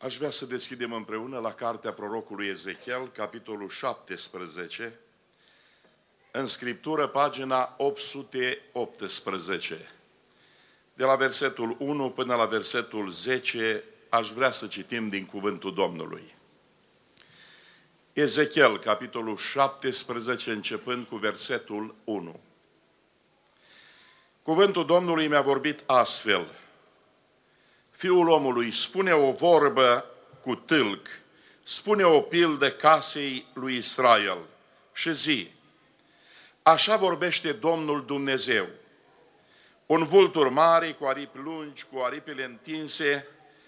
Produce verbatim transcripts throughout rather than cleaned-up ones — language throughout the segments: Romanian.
Aș vrea să deschidem împreună la cartea prorocului Ezechiel, capitolul șaptesprezece, în Scriptură, pagina opt sute optsprezece. De la versetul unu până la versetul zece, aș vrea să citim din cuvântul Domnului. Ezechiel, capitolul șaptesprezece, începând cu versetul unu. Cuvântul Domnului mi-a vorbit astfel: Fiul omului, spune o vorbă cu tâlc, spune o pildă casei lui Israel și zi: așa vorbește Domnul Dumnezeu. Un vultur mare, cu aripi lungi, cu aripile întinse,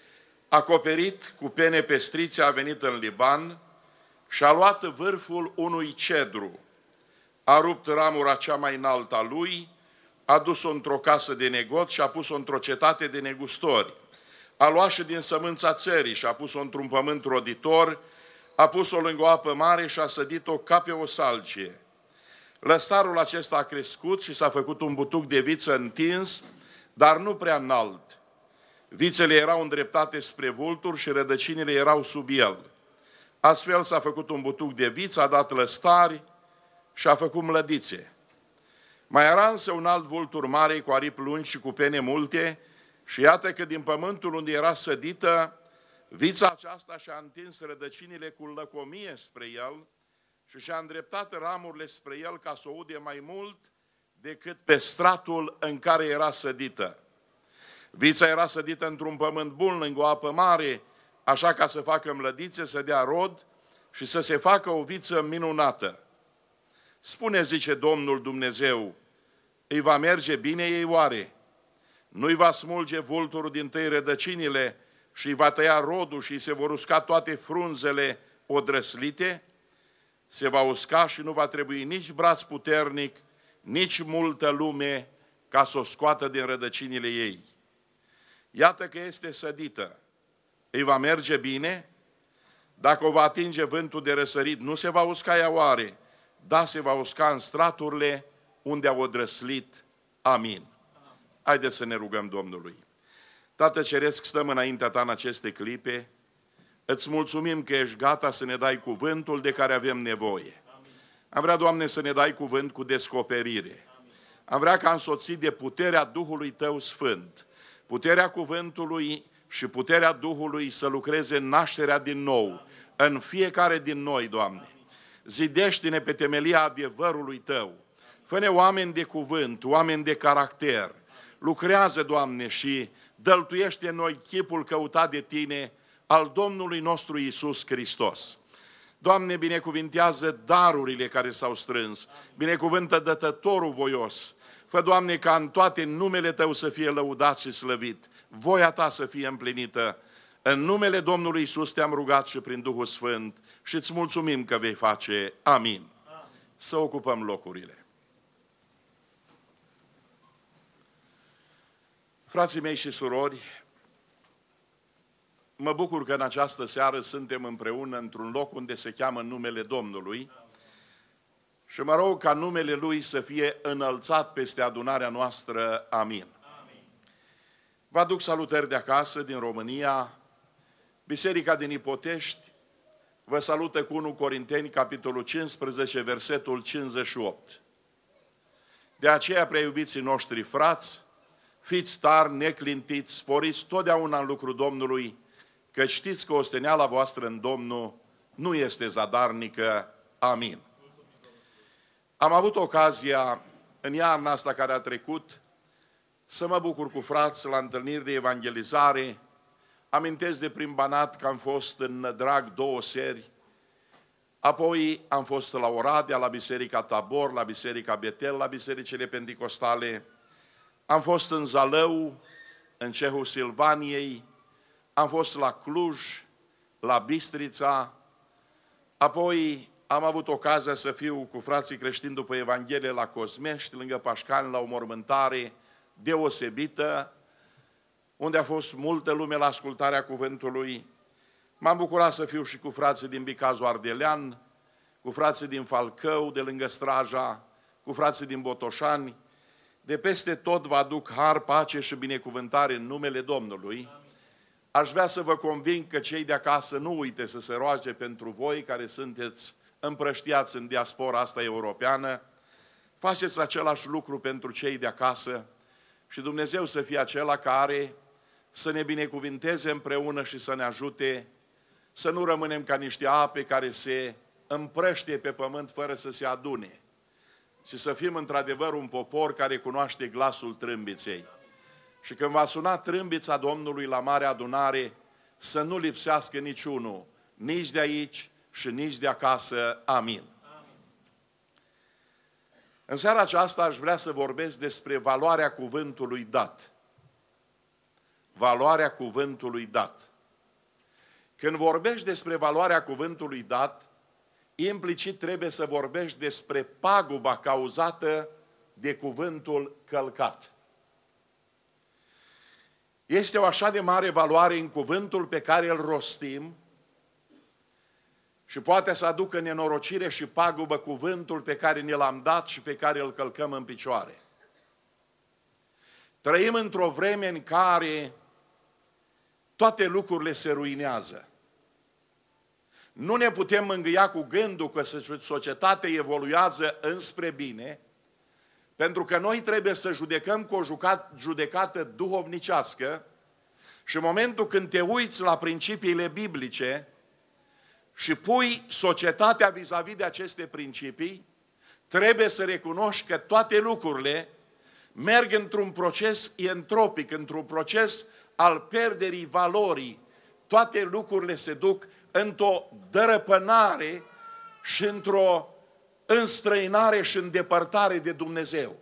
acoperit cu pene pestrițe, a venit în Liban și a luat vârful unui cedru. A rupt ramura cea mai înaltă a lui, a dus-o într-o casă de negoț și a pus-o într-o cetate de negustori. A luat și din sămânța țării și a pus-o într-un pământ roditor, a pus-o lângă o apă mare și a sădit-o ca pe o salcie. Lăstarul acesta a crescut și s-a făcut un butuc de viță întins, dar nu prea înalt. Vițele erau îndreptate spre vulturi și rădăcinile erau sub el. Astfel s-a făcut un butuc de viță, a dat lăstari și a făcut mlădițe. Mai era însă un alt vultur mare cu aripi lungi și cu pene multe, și iată că din pământul unde era sădită, vița aceasta și-a întins rădăcinile cu lăcomie spre el și și-a îndreptat ramurile spre el ca să o ude mai mult decât pe stratul în care era sădită. Vița era sădită într-un pământ bun, lângă o apă mare, așa ca să facă mlădițe, să dea rod și să se facă o viță minunată. Spune, zice Domnul Dumnezeu, îi va merge bine ei oare? Nu-i va smulge vulturul din tăi rădăcinile și îi va tăia rodul și îi se vor usca toate frunzele odrăslite? Se va usca și nu va trebui nici braț puternic, nici multă lume ca să o scoată din rădăcinile ei. Iată că este sădită. Îi va merge bine? Dacă o va atinge vântul de răsărit, nu se va usca ea oare? Da, se va usca în straturile unde a odrăslit. Amin. Haideți să ne rugăm Domnului. Tată Ceresc, stăm înaintea Ta în aceste clipe. Îți mulțumim că ești gata să ne dai cuvântul de care avem nevoie. Amin. Am vrea, Doamne, să ne dai cuvânt cu descoperire. Amin. Am vrea ca însoțit de puterea Duhului Tău Sfânt, puterea cuvântului și puterea Duhului să lucreze în nașterea din nou, Amin, în fiecare din noi, Doamne. Amin. Zidește-ne pe temelia adevărului Tău. Fă-ne oameni de cuvânt, oameni de caracter. Lucrează, Doamne, și dăltuiește în noi chipul căutat de Tine al Domnului nostru Iisus Hristos. Doamne, binecuvintează darurile care s-au strâns, binecuvântă dătătorul voios. Fă, Doamne, ca în toate numele Tău să fie lăudat și slăvit, voia Ta să fie împlinită. În numele Domnului Iisus Te-am rugat și prin Duhul Sfânt și îți mulțumim că vei face. Amin. Amin. Să ocupăm locurile. Frații mei și surori, mă bucur că în această seară suntem împreună într-un loc unde se cheamă numele Domnului și mă rog ca numele Lui să fie înălțat peste adunarea noastră. Amin. Amin. Vă aduc salutări de acasă, din România. Biserica din Ipotești vă salută cu unu Corinteni, capitolul cincisprezece, versetul cincizeci și opt. De aceea, prea iubiții noștri frați, fiți tari, neclintiți, sporiți totdeauna în lucrul Domnului, că știți că osteneala voastră în Domnul nu este zadarnică. Amin. Am avut ocazia în iarna asta care a trecut să mă bucur cu frați la întâlniri de evangelizare. Amintesc de prin Banat că am fost în Nădrag două seri, apoi am fost la Oradea, la Biserica Tabor, la Biserica Betel, la Bisericile Penticostale. Am fost în Zalău, în Cehul Silvaniei, am fost la Cluj, la Bistrița, apoi am avut ocazia să fiu cu frații creștini după Evanghelie la Cosmești, lângă Pașcani, la o mormântare deosebită, unde a fost multă lume la ascultarea cuvântului. M-am bucurat să fiu și cu frații din Bicazul Ardelean, cu frații din Falcău, de lângă Straja, cu frații din Botoșani. De peste tot vă aduc har, pace și binecuvântare în numele Domnului. aș vrea să vă conving că cei de acasă nu uite să se roage pentru voi care sunteți împrăștiați în diaspora asta europeană. Faceți același lucru pentru cei de acasă și Dumnezeu să fie acela care să ne binecuvinteze împreună și să ne ajute să nu rămânem ca niște ape care se împrăștie pe pământ fără să se adune, și să fim într-adevăr un popor care cunoaște glasul trâmbiței. Și când va suna trâmbița Domnului la mare adunare, să nu lipsească niciunul, nici de aici și nici de acasă. Amin. Amin. În seara aceasta aș vrea să vorbesc despre valoarea cuvântului dat. Valoarea cuvântului dat. Când vorbești despre valoarea cuvântului dat, implicit trebuie să vorbești despre paguba cauzată de cuvântul călcat. Este o așa de mare valoare în cuvântul pe care îl rostim și poate să aducă nenorocire și pagubă cuvântul pe care ne l-am dat și pe care îl călcăm în picioare. Trăim într-o vreme în care toate lucrurile se ruinează. Nu ne putem mângâia cu gândul că societatea evoluează înspre bine, pentru că noi trebuie să judecăm cu o judecată duhovnicească și în momentul când te uiți la principiile biblice și pui societatea vis-a-vis de aceste principii, trebuie să recunoști că toate lucrurile merg într-un proces entropic, într-un proces al pierderii valorii. Toate lucrurile se duc într-o dărăpânare și într-o înstrăinare și îndepărtare de Dumnezeu.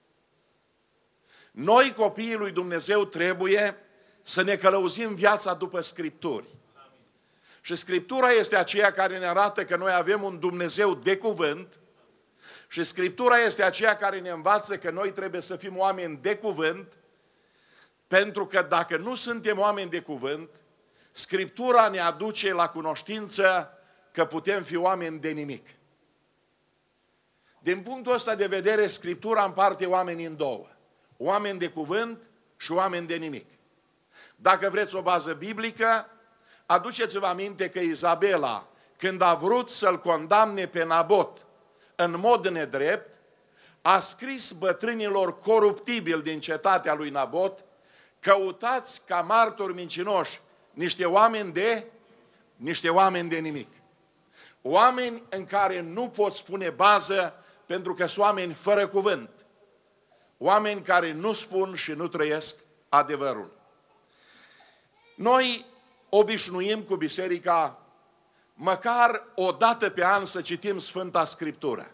Noi, copiii lui Dumnezeu, trebuie să ne călăuzim viața după Scripturi. Amin. Și Scriptura este aceea care ne arată că noi avem un Dumnezeu de cuvânt și Scriptura este aceea care ne învață că noi trebuie să fim oameni de cuvânt, pentru că dacă nu suntem oameni de cuvânt, Scriptura ne aduce la cunoștință că putem fi oameni de nimic. Din punctul ăsta de vedere, Scriptura împarte oamenii în două. Oameni de cuvânt și oameni de nimic. Dacă vreți o bază biblică, aduceți-vă aminte că Izabela, când a vrut să-l condamne pe Nabot în mod nedrept, a scris bătrânilor coruptibili din cetatea lui Nabot: căutați ca martori mincinoși niște oameni de, niște oameni de nimic. Oameni în care nu pot spune bază, pentru că sunt oameni fără cuvânt. Oameni care nu spun și nu trăiesc adevărul. Noi obișnuim cu biserica măcar o dată pe an să citim Sfânta Scriptură.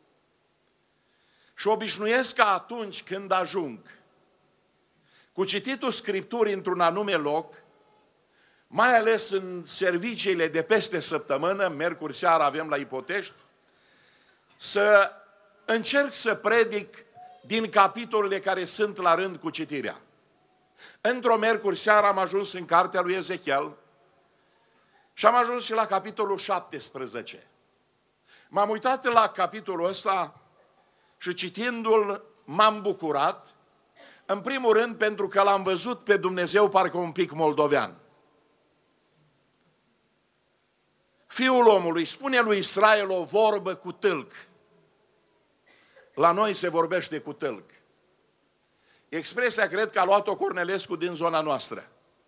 Și obișnuiesc ca atunci când ajung cu cititul Scripturii într-un anume loc, mai ales în serviciile de peste săptămână, miercuri seara avem la Ipotești, să încerc să predic din capitolele care sunt la rând cu citirea. Într-o miercuri seara am ajuns în cartea lui Ezechiel și am ajuns și la capitolul șaptesprezece. M-am uitat la capitolul ăsta și citindu-l m-am bucurat, în primul rând pentru că l-am văzut pe Dumnezeu parcă un pic moldovean. Fiul omului spune lui Israel o vorbă cu tâlc. La noi se vorbește cu tâlc. Expresia cred că a luat-o Cornelescu din zona noastră.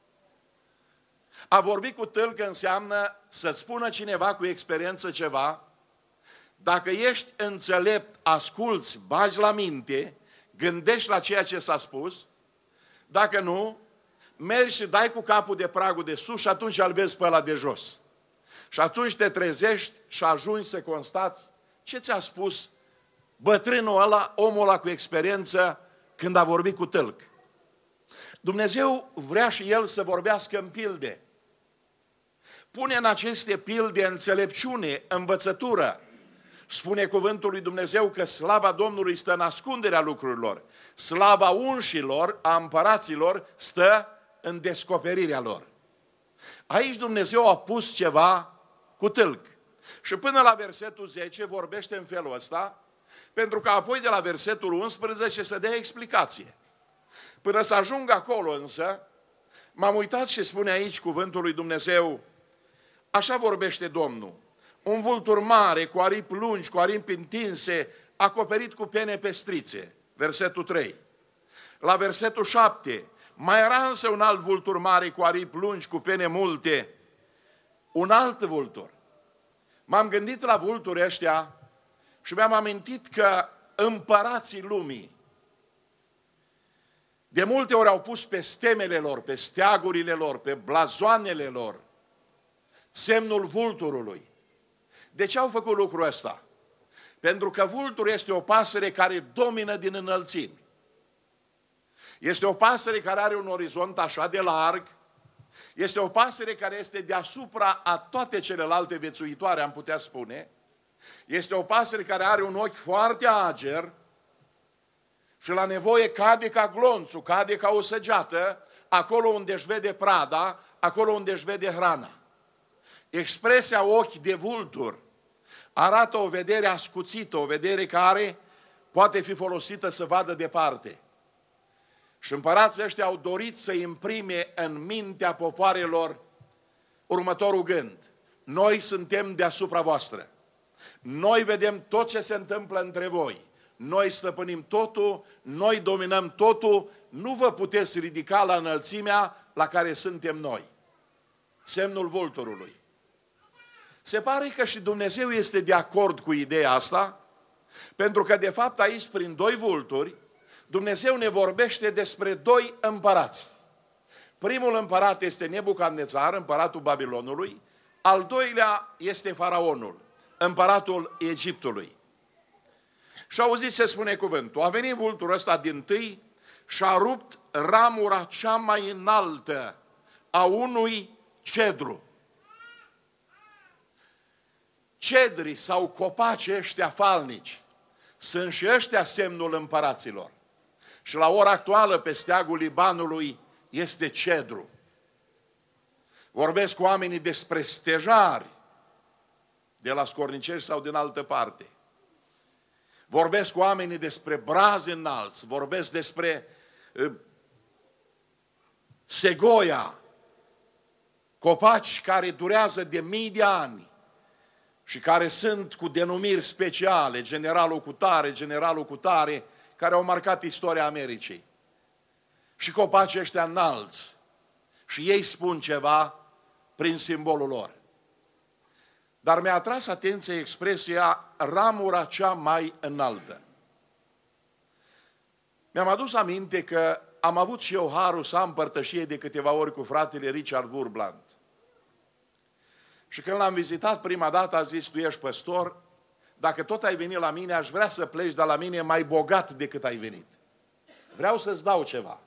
A vorbi cu tâlc înseamnă să-ți spună cineva cu experiență ceva. Dacă ești înțelept, asculți, bagi la minte, gândești la ceea ce s-a spus. Dacă nu, mergi și dai cu capul de pragul de sus și atunci îl vezi pe ăla de jos. Și atunci te trezești și ajungi să constați ce ți-a spus bătrânul ăla, omul ăla cu experiență, când a vorbit cu tâlc. Dumnezeu vrea și El să vorbească în pilde. Pune în aceste pilde înțelepciune, învățătură. Spune cuvântul lui Dumnezeu că slava Domnului stă în ascunderea lucrurilor. Slava unșilor, a împăraților, stă în descoperirea lor. Aici Dumnezeu a pus ceva cu tâlc. Și până la versetul zece vorbește în felul ăsta, pentru că apoi de la versetul unsprezece să dea explicație. Până să ajung acolo însă, M-am uitat și spune aici cuvântul lui Dumnezeu, așa vorbește Domnul, un vultur mare, cu aripi lungi, cu aripi întinse, acoperit cu pene pestrițe. Versetul trei. La versetul șapte, mai era însă un alt vultur mare, cu aripi lungi, cu pene multe, un alt vultur. M-am gândit la vulturi ăștia și mi-am amintit că împărații lumii de multe ori au pus pe stemele lor, pe steagurile lor, pe blazoanele lor, semnul vulturului. De ce au făcut lucrul ăsta? Pentru că vulturul este o pasăre care domină din înălțimi. Este o pasăre care are un orizont așa de larg, este o pasăre care este deasupra a toate celelalte viețuitoare, am putea spune. Este o pasăre care are un ochi foarte ager și la nevoie cade ca glonțul, cade ca o săgeată, acolo unde își vede prada, acolo unde își vede hrana. Expresia ochi de vultur arată o vedere ascuțită, o vedere care poate fi folosită să vadă departe. Și împărații ăștia au dorit să imprime în mintea popoarelor următorul gând. Noi suntem deasupra voastră. Noi vedem tot ce se întâmplă între voi. Noi stăpânim totul, noi dominăm totul, nu vă puteți ridica la înălțimea la care suntem noi. Semnul vulturului. Se pare că și Dumnezeu este de acord cu ideea asta, pentru că de fapt aici, prin doi vulturi, Dumnezeu ne vorbește despre doi împărați. Primul împărat este Nebucadnețar, împăratul Babilonului, al doilea este Faraonul, împăratul Egiptului. Și auziți ce spune cuvântul. A venit vulturul ăsta din tâi și a rupt ramura cea mai înaltă a unui cedru. Cedrii sau copaci ăștia falnici sunt și ăștia semnul împăraților. Și la ora actuală pe steagul Libanului este cedru. Vorbesc cu oamenii despre stejari de la Scorniceri sau din altă parte. Vorbesc cu oamenii despre brazi înalți, vorbesc despre uh, segoia, copaci care durează de mii de ani și care sunt cu denumiri speciale, generalul cu tare, generalul cu tare, care au marcat istoria Americii. Și copacii ăștia înalți. Și ei spun ceva prin simbolul lor. Dar mi-a atras atenția expresia ramura cea mai înaltă. Mi-am adus aminte că am avut și eu harul să am părtășie de câteva ori cu fratele Richard Wurmbrand. Și când l-am vizitat prima dată a zis, tu ești păstor, dacă tot ai venit la mine, aș vrea să pleci de la mine mai bogat decât ai venit. Vreau să-ți dau ceva.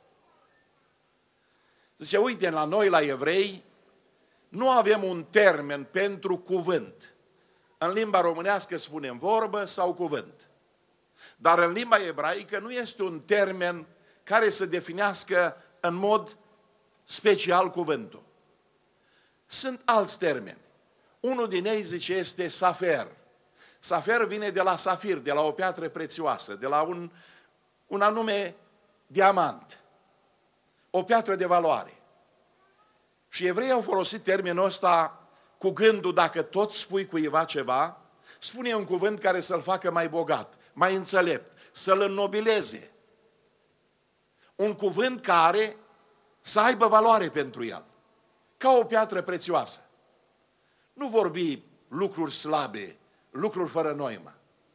Zice, uite, la noi, la evrei, nu avem un termen pentru cuvânt. În limba românească spunem vorbă sau cuvânt. Dar în limba ebraică nu este un termen care să definească în mod special cuvântul. Sunt alți termeni. Unul din ei, zice, este safer. Safer vine de la safir, de la o piatră prețioasă, de la un, un anume diamant. O piatră de valoare. Și evreii au folosit termenul ăsta cu gândul, dacă tot spui cuiva ceva, spune un cuvânt care să-l facă mai bogat, mai înțelept, să-l înnobileze. Un cuvânt care să aibă valoare pentru el, ca o piatră prețioasă. Nu vorbi lucruri slabe, lucruri fără noimă.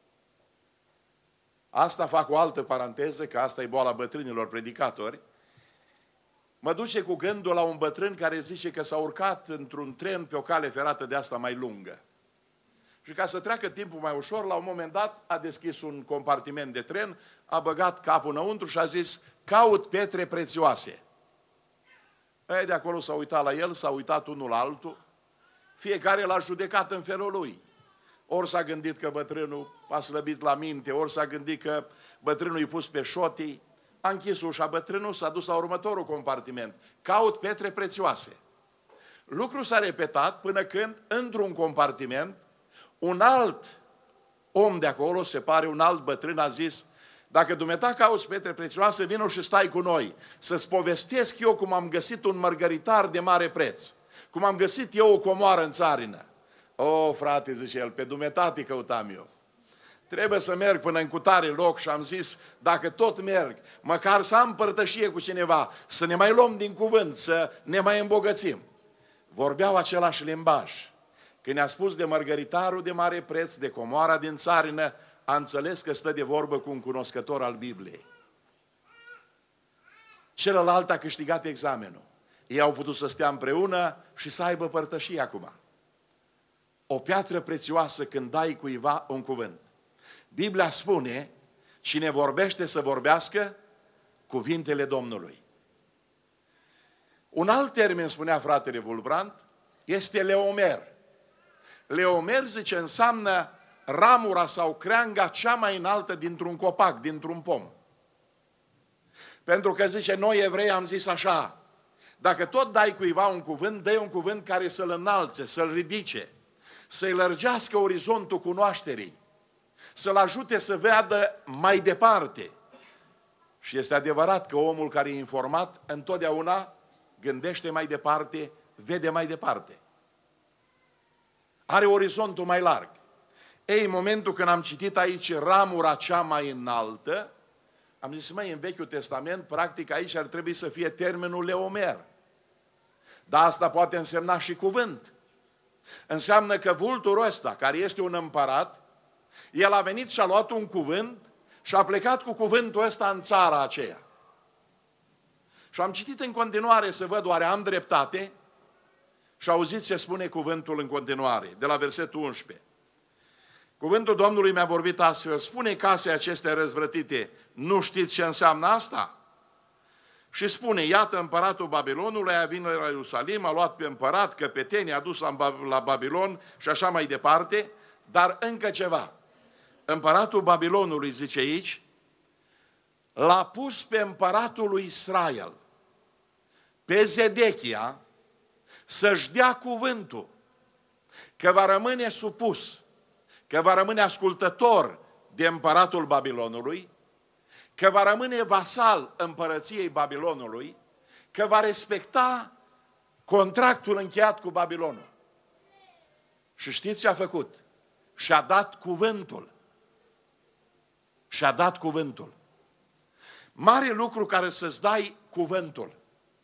Asta fac o altă paranteză, că asta e boala bătrânilor predicatori. Mă duce cu gândul la un bătrân care zice că s-a urcat într-un tren pe o cale ferată de asta mai lungă. Și ca să treacă timpul mai ușor, la un moment dat a deschis un compartiment de tren, a băgat capul înăuntru și a zis, caut pietre prețioase. Ei, de acolo s-a uitat la el, s-a uitat unul la altul, fiecare l-a judecat în felul lui. Ori s-a gândit că bătrânul a slăbit la minte, ori s-a gândit că bătrânul i-a pus pe șotii, a închis ușa bătrânul, s-a dus la următorul compartiment. Caut pietre prețioase. Lucrul s-a repetat până când, într-un compartiment, un alt om de acolo, se pare un alt bătrân, a zis, Dacă dumneata cauți pietre prețioase, vină și stai cu noi. Să-ți povestesc eu cum am găsit un mărgăritar de mare preț. Cum am găsit eu o comoară în țarină. O, frate, zice el, pe dumneata te căutam eu. Trebuie să merg până în cutare loc și am zis, dacă tot merg, măcar să am părtășie cu cineva, să ne mai luăm din cuvânt, să ne mai îmbogățim. Vorbeau același limbaj. Când ne-a spus de mărgăritarul de mare preț, de comoara din țarină, a înțeles că stă de vorbă cu un cunoscător al Bibliei. Celălalt a câștigat examenul. Ei au putut să stea împreună și să aibă părtășie acum. O piatră prețioasă când dai cuiva un cuvânt. Biblia spune, cine vorbește să vorbească cuvintele Domnului. Un alt termen, spunea fratele Vulbrand, este leomer. Leomer, zice, înseamnă ramura sau creanga cea mai înaltă dintr-un copac, dintr-un pom. Pentru că, zice, noi evrei am zis așa, dacă tot dai cuiva un cuvânt, dă un cuvânt care să-l înalțe, să-l ridice, să-i lărgească orizontul cunoașterii, să-l ajute să vadă mai departe. Și este adevărat că omul care e informat întotdeauna gândește mai departe, vede mai departe. Are orizontul mai larg. Ei, în momentul când am citit aici ramura cea mai înaltă, am zis, măi, în Vechiul Testament, practic aici ar trebui să fie termenul leomer. Dar asta poate însemna și cuvânt. Înseamnă că vulturul ăsta, care este un împărat, el a venit și a luat un cuvânt și a plecat cu cuvântul ăsta în țara aceea. Și am citit în continuare să văd oare am dreptate și auziți ce spune cuvântul în continuare, de la versetul unsprezece. Cuvântul Domnului mi-a vorbit astfel, spune casei acestea răzvrătite, nu știți ce înseamnă asta? Și spune, iată împăratul Babilonului a venit la Ierusalim, a luat pe împărat, căpetenii, a dus la Babilon și așa mai departe, dar încă ceva. Împăratul Babilonului, zice aici, l-a pus pe împăratul lui Israel, pe Zedechia, să-și dea cuvântul că va rămâne supus, că va rămâne ascultător de împăratul Babilonului, că va rămâne vasal împărăției Babilonului, că va respecta contractul încheiat cu Babilonul. Și știți ce a făcut? Și-a dat cuvântul. Și-a dat cuvântul. Mare lucru care să-ți dai cuvântul.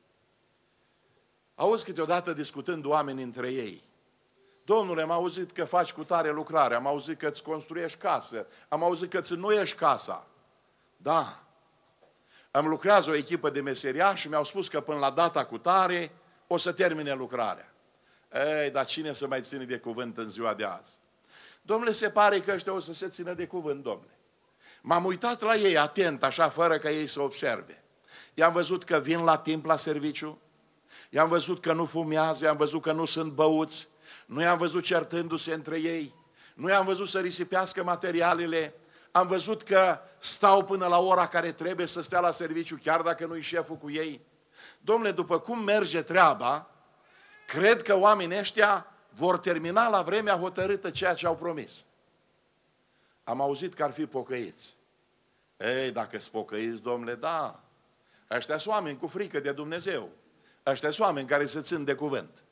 Auzi câteodată discutând oameni între ei. Domnule, am auzit că faci cu tare lucrare, am auzit că îți construiești casă, am auzit că îți înnoiești casa. Da. Îmi lucrează o echipă de meseriași și mi-au spus că până la data cu tare o să termine lucrarea. Ei, dar cine să mai ține de cuvânt în ziua de azi? Domnule, se pare că ăștia o să se țină de cuvânt, domnule. M-am uitat la ei atent, așa, fără ca ei să observe. I-am văzut că vin la timp la serviciu, i-am văzut că nu fumează, i-am văzut că nu sunt băuți, nu i-am văzut certându-se între ei, nu i-am văzut să risipească materialele, am văzut că stau până la ora care trebuie să stea la serviciu, chiar dacă nu-i șeful cu ei. Domnule, după cum merge treaba, cred că oamenii ăștia vor termina la vremea hotărâtă ceea ce au promis. Am auzit că ar fi pocăiți. Ei, dacă sunt pocăiți, domnule, da. Ăștia sunt oameni cu frică de Dumnezeu. Ăștia sunt oameni care se țin de cuvânt.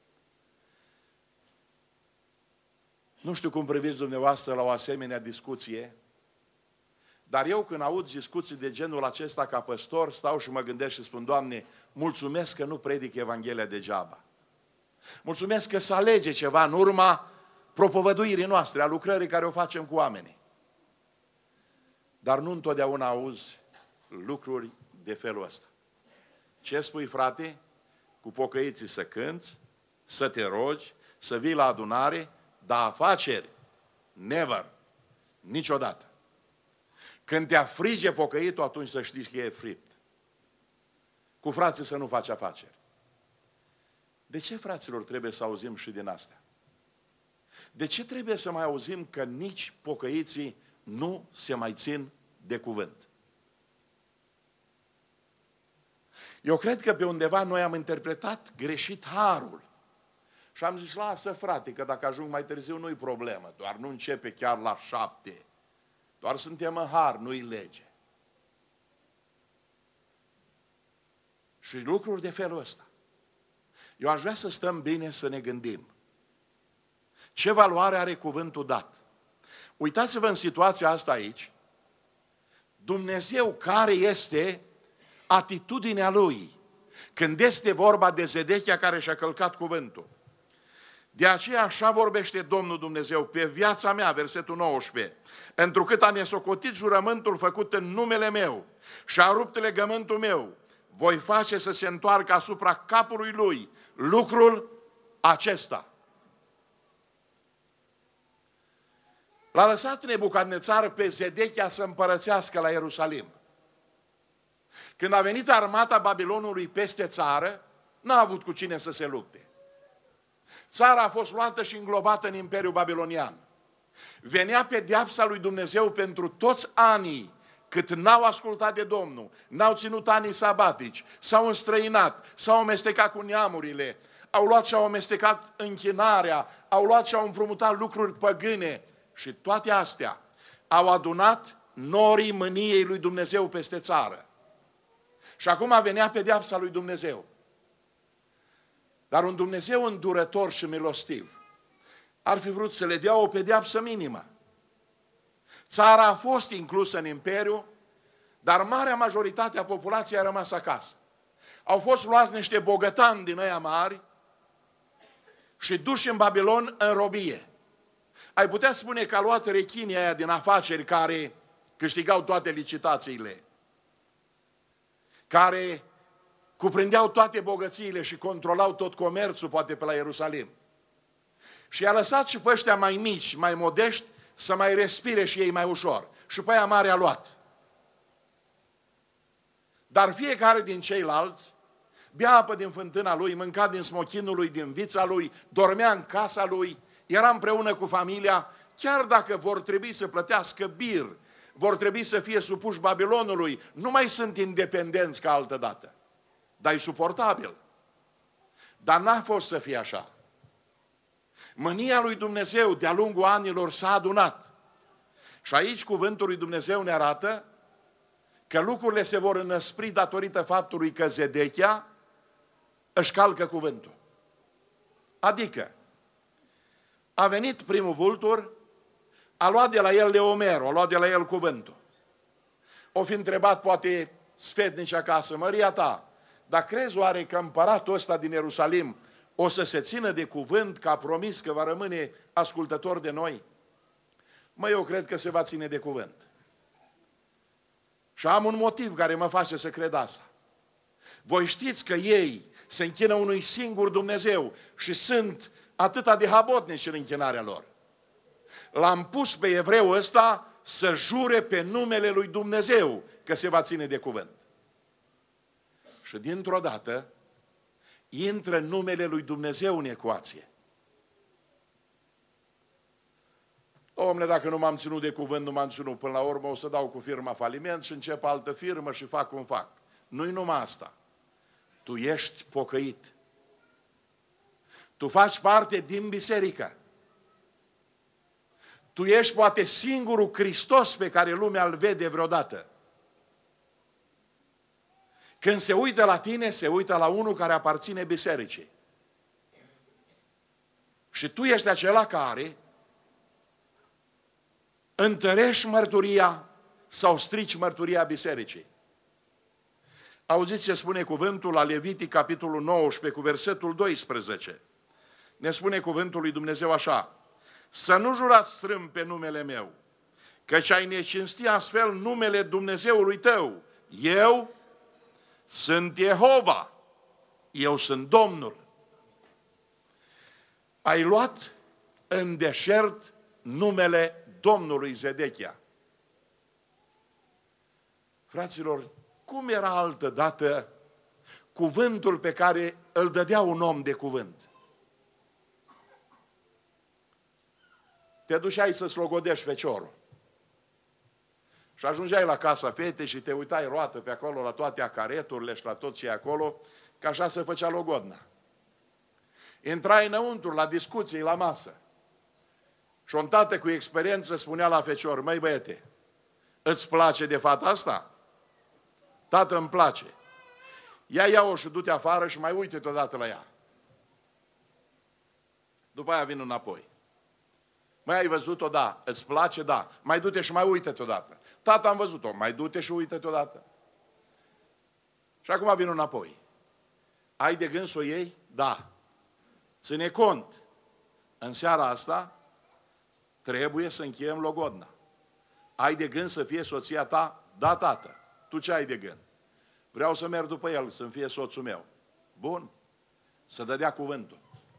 Nu știu cum priviți dumneavoastră la o asemenea discuție, dar eu când aud discuții de genul acesta ca păstor, stau și mă gândesc și spun, Doamne, mulțumesc că nu predic Evanghelia degeaba. Mulțumesc că se alege ceva în urma propovăduirii noastre, a lucrării care o facem cu oamenii. Dar nu întotdeauna auzi lucruri de felul ăsta. Ce spui, frate? Cu pocăiții să cânți, să te rogi, să vii la adunare, dar afaceri, never, niciodată. Când te afrige pocăitul, atunci să știi că e fript. Cu frații să nu faci afaceri. De ce, fraților, trebuie să auzim și din astea? De ce trebuie să mai auzim că nici pocăiții nu se mai țin de cuvânt? Eu cred că pe undeva noi am interpretat greșit harul. Și am zis, lasă, frate, că dacă ajung mai târziu nu-i problemă, doar nu începe chiar la șapte. Doar suntem în har, nu-i lege. Și lucruri de felul ăsta. Eu aș vrea să stăm bine să ne gândim. Ce valoare are cuvântul dat? Uitați-vă în situația asta aici. Dumnezeu care este atitudinea Lui când este vorba de Zedechia care și-a călcat cuvântul. De aceea așa vorbește Domnul Dumnezeu pe viața mea, versetul nouăsprezece. Întrucât a nesocotit jurământul făcut în numele meu și a rupt legământul meu, voi face să se întoarcă asupra capului lui lucrul acesta. L-a lăsat Nebucadnețar pe Zedechia să împărățească la Ierusalim. Când a venit armata Babilonului peste țară, n-a avut cu cine să se lupte. Țara a fost luată și înglobată în Imperiul Babilonian. Venea pedeapsa lui Dumnezeu pentru toți anii cât n-au ascultat de Domnul, n-au ținut anii sabatici, s-au înstrăinat, s-au amestecat cu neamurile, au luat și au amestecat închinarea, au luat și au împrumutat lucruri păgâne și toate astea au adunat norii mâniei lui Dumnezeu peste țară. Și acum venea pedeapsa lui Dumnezeu. Dar un Dumnezeu îndurător și milostiv ar fi vrut să le dea o pedeapsă minimă. Țara a fost inclusă în imperiu, dar marea majoritate a populației a rămas acasă. Au fost luați niște bogătani din ăia mari și duși în Babilon în robie. Ai putea spune că a luat rechinii aia din afaceri care câștigau toate licitațiile, care cuprindeau toate bogățiile și controlau tot comerțul, poate pe la Ierusalim. Și i-a lăsat și pe ăștia mai mici, mai modești, să mai respire și ei mai ușor. Și pe aia mare a luat. Dar fiecare din ceilalți bea apă din fântâna lui, mânca din smochinul lui, din vița lui, dormea în casa lui, era împreună cu familia, chiar dacă vor trebui să plătească bir, vor trebui să fie supuși Babilonului, nu mai sunt independenți ca altădată. Dar e suportabil. Dar n-a fost să fie așa. Mânia lui Dumnezeu de-a lungul anilor s-a adunat. Și aici cuvântul lui Dumnezeu ne arată că lucrurile se vor înăspri datorită faptului că Zedechia își calcă cuvântul. Adică, a venit primul vultur, a luat de la el Leomerul, a luat de la el cuvântul. O fi întrebat poate sfetnici acasă, măria ta, dar crezi oare că împăratul ăsta din Ierusalim o să se țină de cuvânt că a promis că va rămâne ascultător de noi? Mă, eu cred că se va ține de cuvânt. Și am un motiv care mă face să cred asta. Voi știți că ei se închină unui singur Dumnezeu și sunt atâta de habotnici în închinarea lor. L-am pus pe evreu ăsta să jure pe numele lui Dumnezeu că se va ține de cuvânt. Și dintr-o dată intră numele lui Dumnezeu în ecuație. Dom'le, dacă nu m-am ținut de cuvânt, nu m-am ținut. Până la urmă o să dau cu firma faliment și încep altă firmă și fac cum fac. Nu-i numai asta. Tu ești pocăit. Tu faci parte din biserică. Tu ești poate singurul Hristos pe care lumea îl vede vreodată. Când se uită la tine, se uită la unul care aparține bisericii. Și tu ești acela care întărești mărturia sau strici mărturia bisericii. Auziți ce spune cuvântul la Levitic, capitolul nouăsprezece, cu versetul doisprezece. Ne spune cuvântul lui Dumnezeu așa: să nu jurați strâmb pe numele meu, căci ai necinstit astfel numele Dumnezeului tău. Eu sunt Jehova, eu sunt Domnul. Ai luat în deșert numele Domnului Zedechia. Fraților, cum era altădată cuvântul pe care îl dădea un om de cuvânt? Te duceai să slogodești feciorul. Și ajungeai la casa fetei și te uitai roată pe acolo la toate acareturile și la tot ce e acolo, că așa se făcea logodna. Intrai înăuntru la discuții la masă. Și un tată cu experiență spunea la fecior: măi băiete, îți place de fata asta? Tată, îmi place. Ia, ia-o și du-te afară și mai uite-te odată la ea. După aia vin înapoi. Mai ai văzut-o? Da. Îți place? Da. Mai du-te și mai uite-te odată. Tata, am văzut-o. Mai du-te și uite-te odată. Și acum vin înapoi. Ai de gând să o iei? Da. Ține cont. În seara asta trebuie să încheiem logodna. Ai de gând să fie soția ta? Da, tată. Tu ce ai de gând? Vreau să merg după el, să-mi fie soțul meu. Bun. Să dădea cuvântul.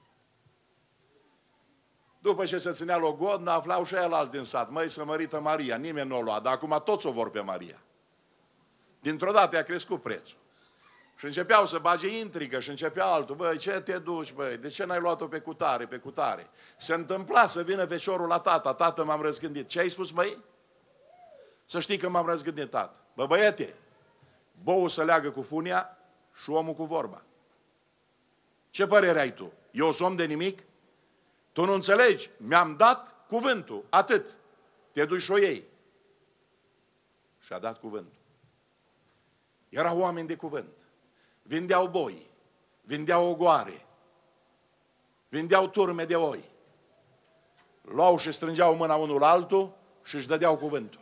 După ce se ținea logodna, aflau și el alți din sat. Măi, să mărită Maria. Nimeni nu o lua, dar acum toți o vor pe Maria. Dintr-o dată a crescut prețul. Și începeau să bage intrigă și începea altul. Băi, ce te duci, băi? De ce n-ai luat-o pe cutare, pe cutare? Se întâmpla să vină feciorul la tata. Tată, m-am răzgândit. Ce ai spus, băi? Să știi că m-am răzgândit, tată. Bă, băiete, boul să leagă cu funia și omul cu vorba. Ce părere ai tu? Eu sunt om de nimic? Tu nu înțelegi? Mi-am dat cuvântul. Atât. Te duci și o iei. Și a dat cuvântul. Erau oameni de cuvânt. Vindeau boi, vindeau ogoare, vindeau turme de oi. Luau și strângeau mâna unul la altul și își dădeau cuvântul.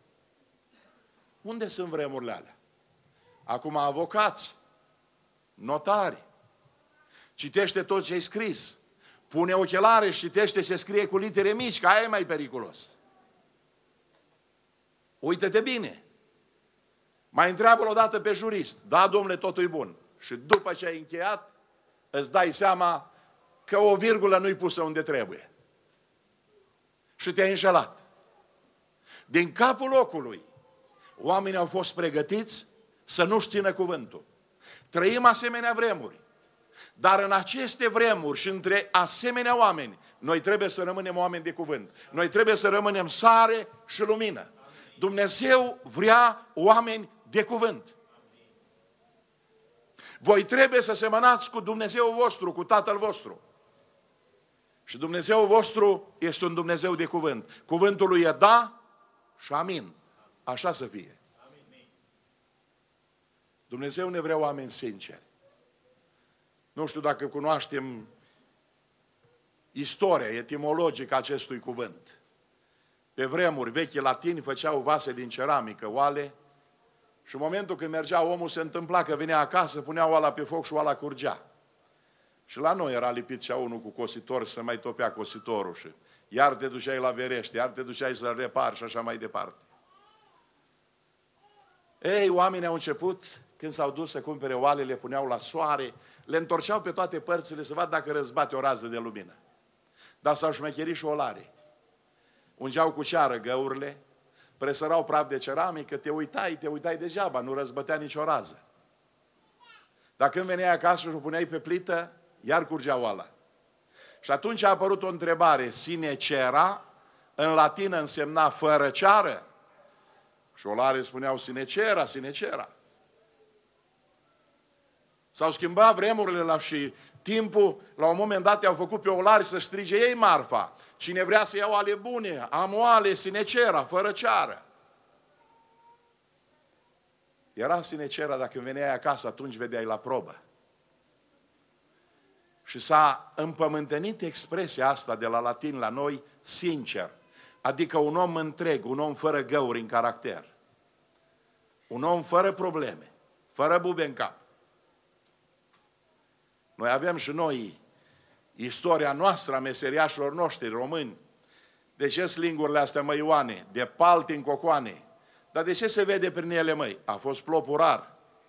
Unde sunt vremurile alea? Acum avocați, notari, citește tot ce ai scris, pune ochelare și citește ce scrie cu litere mici, că aia e mai periculos. Uită-te bine. Mai întreabă-l odată pe jurist. Da, domnule, totul e bun. Și după ce ai încheiat, îți dai seama că o virgulă nu-i pusă unde trebuie. Și te-ai înșelat. Din capul locului, oamenii au fost pregătiți să nu-și țină cuvântul. Trăim asemenea vremuri. Dar în aceste vremuri și între asemenea oameni, noi trebuie să rămânem oameni de cuvânt. Noi trebuie să rămânem sare și lumină. Dumnezeu vrea oameni de cuvânt. Voi trebuie să semănați cu Dumnezeul vostru, cu Tatăl vostru. Și Dumnezeul vostru este un Dumnezeu de cuvânt. Cuvântul lui e da și amin. Așa să fie. Dumnezeu ne vrea oameni sinceri. Nu știu dacă cunoaștem istoria etimologică a acestui cuvânt. Pe vremuri, vechii latini făceau vase din ceramică, oale, și în momentul când mergea omul, se întâmpla că venea acasă, punea oala pe foc și oala curgea. Și la noi era lipit și unul cu cositor să mai topea cositorul și iar te duceai la verește, iar te duceai să-l repari și așa mai departe. Ei, oamenii au început, când s-au dus să cumpere oale, le puneau la soare, le întorceau pe toate părțile să vadă dacă răzbate o rază de lumină. Dar s-au șmecherit și olare. Ungeau cu ceară găurile, presărau praf de ceramică, te uitai, te uitai degeaba, nu răzbătea nicio rază. Dar când veneai acasă și o puneai pe plită, iar curgea oala. Și atunci a apărut o întrebare, sine cera, în latină însemna fără ceară. Și olare spuneau sine cera, sine cera. S-au schimbat vremurile la și timpul, la un moment dat i-au făcut pe olari să strige ei marfa. Cine vrea să iau ale bune, am oale sine cera, fără ceară. Era sine cera, dacă veneai acasă, atunci vedeai la probă. Și s-a împământenit expresia asta de la latin la noi, sincer. Adică un om întreg, un om fără găuri în caracter. Un om fără probleme, fără bube în cap. Noi avem și noi istoria noastră a meseriașilor noștri români. De ce slingurile astea, măi Ioane? De palti în cocoane. Dar de ce se vede prin ele, măi? A fost plopul rar.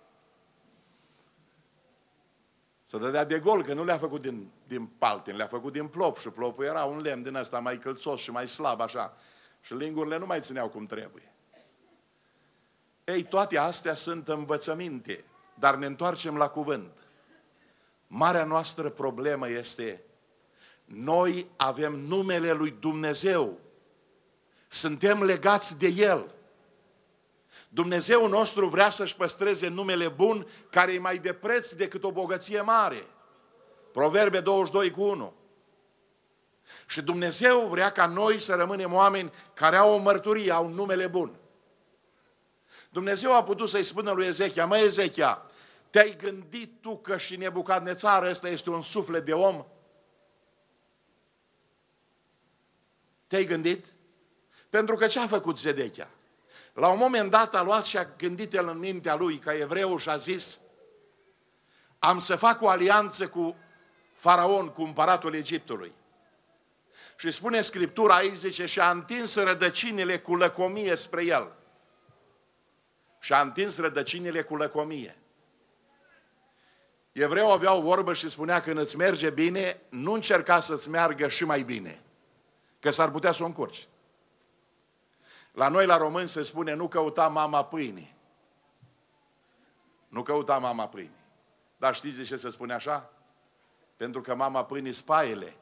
Să dădea de gol, că nu le-a făcut din, din paltin, le-a făcut din plop. Și plopul era un lemn din ăsta mai călțos și mai slab, așa. Și lingurile nu mai țineau cum trebuie. Ei, toate astea sunt învățăminte, dar ne întoarcem la cuvânt. Marea noastră problemă este, noi avem numele lui Dumnezeu, suntem legați de El. Dumnezeu nostru vrea să-și păstreze numele bun, care e mai de preț decât o bogăție mare. Proverbe douăzeci și doi cu unu. Și Dumnezeu vrea ca noi să rămânem oameni care au o mărturie, au un numele bun. Dumnezeu a putut să-i spună lui Ezechia, măi Ezechia, Te-ai gândit tu că și Nebucadnețar ăsta este un suflet de om? Te-ai gândit? Pentru că ce a făcut Zedechia? La un moment dat a luat și a gândit el în mintea lui ca evreu și a zis: am să fac o alianță cu Faraon, cu împăratul Egiptului. Și spune Scriptura aici, zice, și a întins rădăcinile cu lăcomie spre el. Și a întins rădăcinile cu lăcomie. Evreul avea o vorbă și spunea: când îți merge bine, nu încerca să-ți meargă și mai bine, că s-ar putea să o încurci. La noi, la români, se spune: nu căuta mama pâinii. Nu căuta mama pâinii. Dar știți de ce se spune așa? Pentru că mama pâinii spaiele.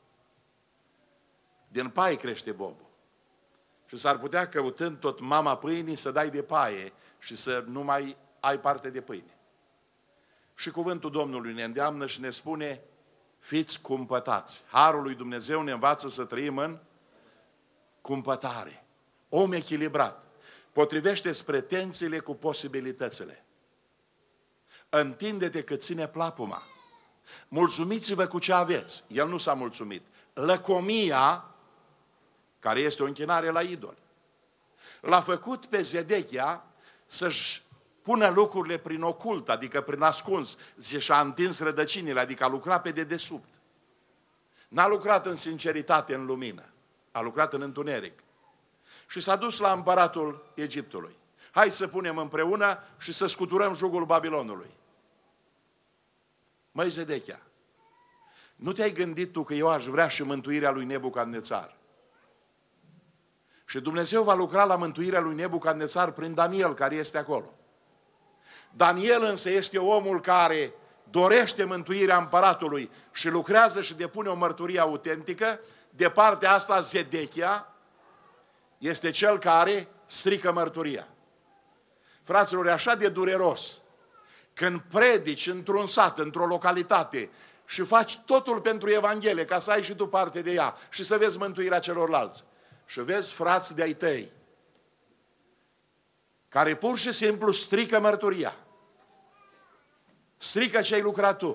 Din paie crește bobul. Și s-ar putea, căutând tot mama pâinii, să dai de paie și să nu mai ai parte de pâine. Și cuvântul Domnului ne îndeamnă și ne spune: fiți cumpătați. Harul lui Dumnezeu ne învață să trăim în cumpătare. Om echilibrat. Potrivește-ți pretențiile cu posibilitățile. Întinde-te cât ține plapuma. Mulțumiți-vă cu ce aveți. El nu s-a mulțumit. Lăcomia, care este o închinare la idol, l-a făcut pe Zedechia să-și pună lucrurile prin ocult, adică prin ascuns. Zice, și-a întins rădăcinile, adică a lucrat pe dedesubt. N-a lucrat în sinceritate, în lumină. A lucrat în întuneric. Și s-a dus la împăratul Egiptului. Hai să punem împreună și să scuturăm jugul Babilonului. Măi, Zedechia, nu te-ai gândit tu că eu aș vrea și mântuirea lui Nebucadnețar? Și Dumnezeu va lucra la mântuirea lui Nebucadnețar prin Daniel, care este acolo. Daniel însă este omul care dorește mântuirea împăratului și lucrează și depune o mărturie autentică. De partea asta, Zedechia este cel care strică mărturia. Fraților, e așa de dureros când predici într-un sat, într-o localitate și faci totul pentru Evanghelie, ca să ai și tu parte de ea și să vezi mântuirea celorlalți. Și vezi frați de-ai tăi care pur și simplu strică mărturia. Strică ce ai lucrat tu.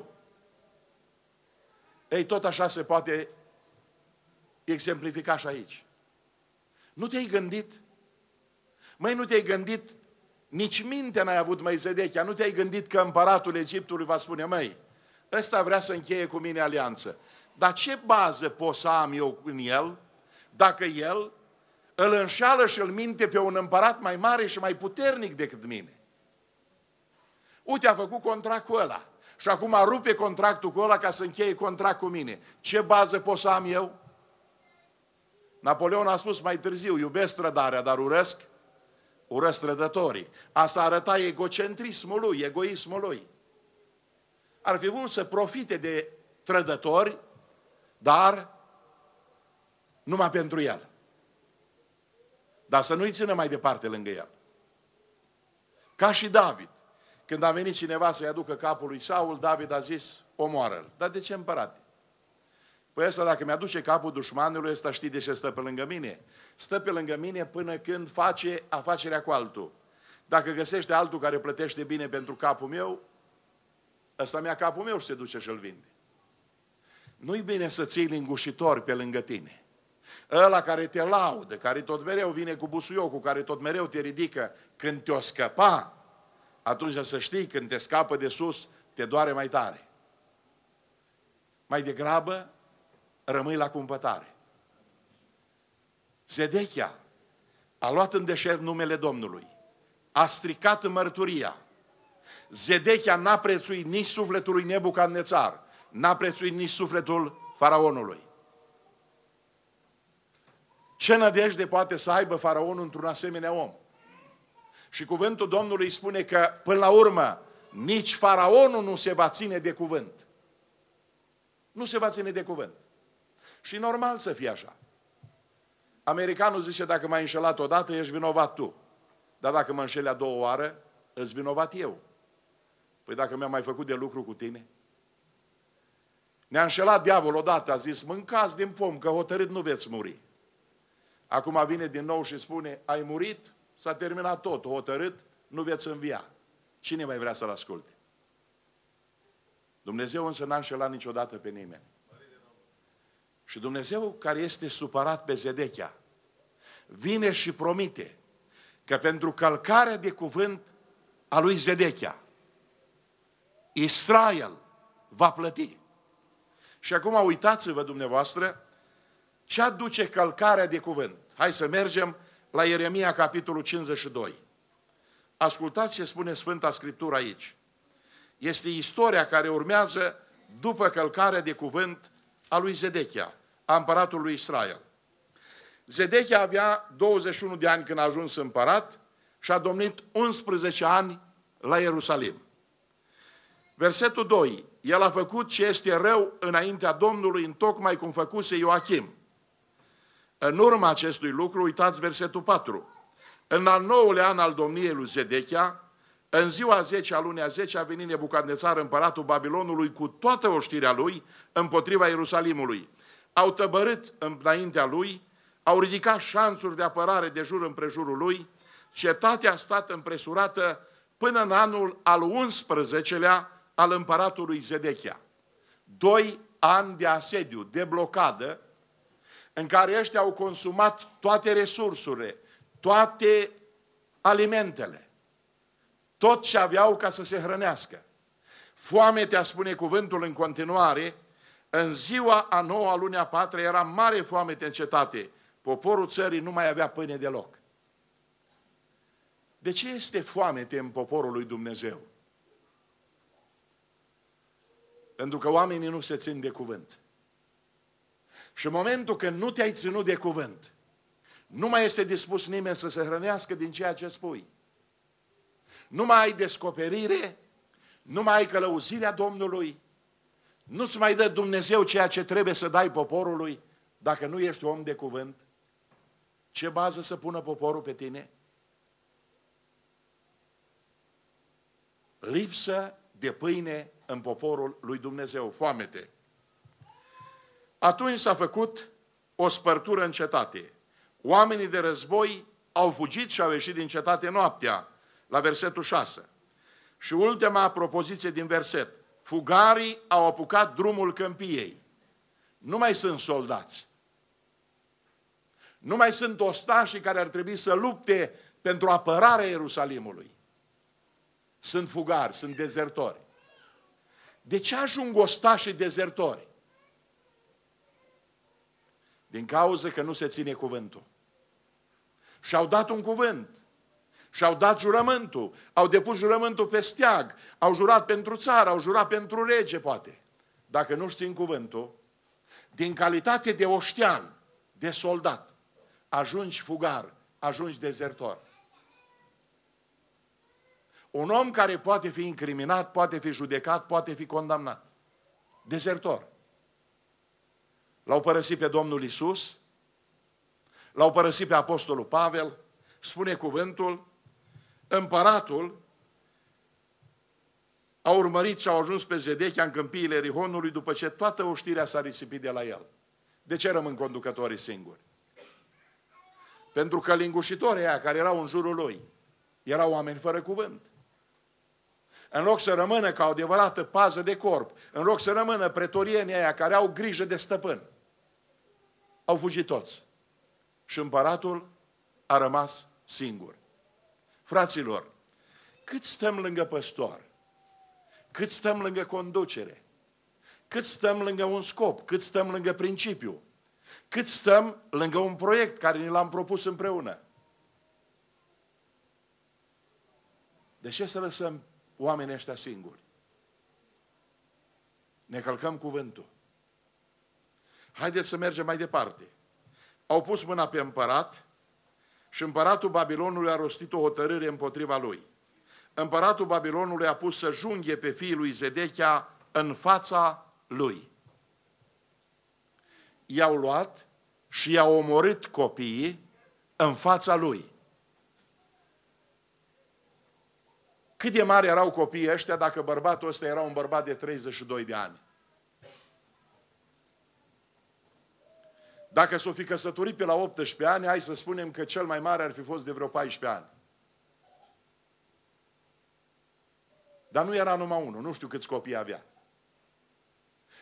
Ei, tot așa se poate exemplifica și aici. Nu te-ai gândit? Măi, nu te-ai gândit, nici minte n-ai avut, măi, Zedechia, nu te-ai gândit că împăratul Egiptului va spune: măi, ăsta vrea să încheie cu mine alianță. Dar ce bază pot să am eu în el dacă el îl înșală și îl minte pe un împărat mai mare și mai puternic decât mine? Uite, a făcut contract cu ăla și acum rupe contractul cu ăla ca să încheie contract cu mine. Ce bază pot să am eu? Napoleon a spus mai târziu: iubesc trădarea, dar urăsc, urăsc trădătorii. Asta arăta egocentrismul lui, egoismul lui. Ar fi vrut să profite de trădători, dar numai pentru el. Dar să nu-i țină mai departe lângă el. Ca și David. Când a venit cineva să-i aducă capul lui Saul, David a zis: omoară-l. Dar de ce, împărate? Păi ăsta, dacă mi-aduce capul dușmanului, ăsta știi de ce stă pe lângă mine? Stă pe lângă mine până când face afacerea cu altul. Dacă găsește altul care plătește bine pentru capul meu, ăsta mi-a capul meu și se duce și îl vinde. Nu-i bine să ții lingușitori pe lângă tine. Ăla care te laudă, care tot mereu vine cu busuiocul, care tot mereu te ridică, când te-o scăpa, atunci să știi, când te scapă de sus, te doare mai tare. Mai degrabă, rămâi la cumpătare. Zedechia a luat în deșert numele Domnului, a stricat mărturia. Zedechia n-a prețuit nici sufletul lui Nebucadnețar, n-a prețuit nici sufletul faraonului. Ce nădejde poate să aibă faraonul într-un asemenea om? Și cuvântul Domnului spune că, până la urmă, nici faraonul nu se va ține de cuvânt. Nu se va ține de cuvânt. Și normal să fie așa. Americanul zice: dacă m-ai înșelat odată, ești vinovat tu. Dar dacă mă înșeli a doua oară, îți vinovat eu. Păi dacă mi-am mai făcut de lucru cu tine? Ne-a înșelat diavolul odată, a zis: mâncați din pom, că hotărât nu veți muri. Acum vine din nou și spune: ai murit, s-a terminat tot, hotărât, nu veți învia. Cine mai vrea să-l asculte? Dumnezeu însă n-a înșelat niciodată pe nimeni. Și Dumnezeu, care este supărat pe Zedechia, vine și promite că pentru călcarea de cuvânt a lui Zedechia, Israel va plăti. Și acum uitați-vă dumneavoastră ce aduce călcarea de cuvânt. Hai să mergem la Ieremia, capitolul cincizeci și doi. Ascultați ce spune Sfânta Scriptură aici. Este istoria care urmează după călcarea de cuvânt a lui Zedechia, a împăratului lui Israel. Zedechia avea douăzeci și unu de ani când a ajuns împărat și a domnit unsprezece ani la Ierusalim. Versetul doi. El a făcut ce este rău înaintea Domnului, întocmai cum făcuse Ioachim. În urma acestui lucru, uitați versetul patru. În al nouălea an al domniei lui Zedechia, în ziua zece a lunii a zece a venit Nebucadnețar, împăratul Babilonului, cu toată oștirea lui împotriva Ierusalimului. Au tăbărât înaintea lui, au ridicat șanțuri de apărare de jur împrejurul lui, cetatea a stat împresurată până în anul al unsprezecelea al împăratului Zedechia. Doi ani de asediu, de blocadă, în care ăștia au consumat toate resursele, toate alimentele, tot ce aveau ca să se hrănească. Foametea, spune cuvântul în continuare, în ziua a noua, a lunii a patra, era mare foamete în cetate. Poporul țării nu mai avea pâine deloc. De ce este foamete în poporul lui Dumnezeu? Pentru că oamenii nu se țin de cuvânt. Și în momentul când nu te-ai ținut de cuvânt, nu mai este dispus nimeni să se hrănească din ceea ce spui. Nu mai ai descoperire, nu mai ai călăuzirea Domnului, nu-ți mai dă Dumnezeu ceea ce trebuie să dai poporului dacă nu ești om de cuvânt. Ce bază să pună poporul pe tine? Lipsă de pâine în poporul lui Dumnezeu, foamete. Atunci s-a făcut o spărtură în cetate. Oamenii de război au fugit și au ieșit din cetate noaptea, la versetul șase. Și ultima propoziție din verset. Fugarii au apucat drumul câmpiei. Nu mai sunt soldați. Nu mai sunt ostașii care ar trebui să lupte pentru apărarea Ierusalimului. Sunt fugari, sunt dezertori. De ce ajung ostașii dezertori? Din cauza că nu se ține cuvântul. Și-au dat un cuvânt. Și-au dat jurământul. Au depus jurământul pe steag. Au jurat pentru țară, au jurat pentru rege, poate. Dacă nu-și țin cuvântul, din calitate de oștean, de soldat, ajungi fugar, ajungi dezertor. Un om care poate fi incriminat, poate fi judecat, poate fi condamnat. Dezertor. L-au părăsit pe Domnul Iisus, l-au părăsit pe Apostolul Pavel, spune cuvântul, împăratul a urmărit și a ajuns pe Zedechia în câmpiile Rihonului după ce toată oștirea s-a risipit de la el. De ce rămân conducătorii singuri? Pentru că lingușitorii aia care erau în jurul lui erau oameni fără cuvânt. În loc să rămână ca o adevărată pază de corp, în loc să rămână pretorienii aia care au grijă de stăpân, au fugit toți. Și împăratul a rămas singur. Fraților, cât stăm lângă păstor, cât stăm lângă conducere, cât stăm lângă un scop, cât stăm lângă principiu, cât stăm lângă un proiect care ni l-am propus împreună. De ce să lăsăm oamenii ăștia singuri? Ne călcăm cuvântul. Haideți să mergem mai departe. Au pus mâna pe împărat și împăratul Babilonului a rostit o hotărâre împotriva lui. Împăratul Babilonului a pus să junghe pe fiul lui Zedechia în fața lui. I-au luat și i-au omorât copiii în fața lui. Cât de mari erau copiii ăștia dacă bărbatul ăsta era un bărbat de treizeci și doi de ani? Dacă s-o fi căsătorit pe la optsprezece ani, hai să spunem că cel mai mare ar fi fost de vreo paisprezece ani. Dar nu era numai unul, nu știu câți copii avea.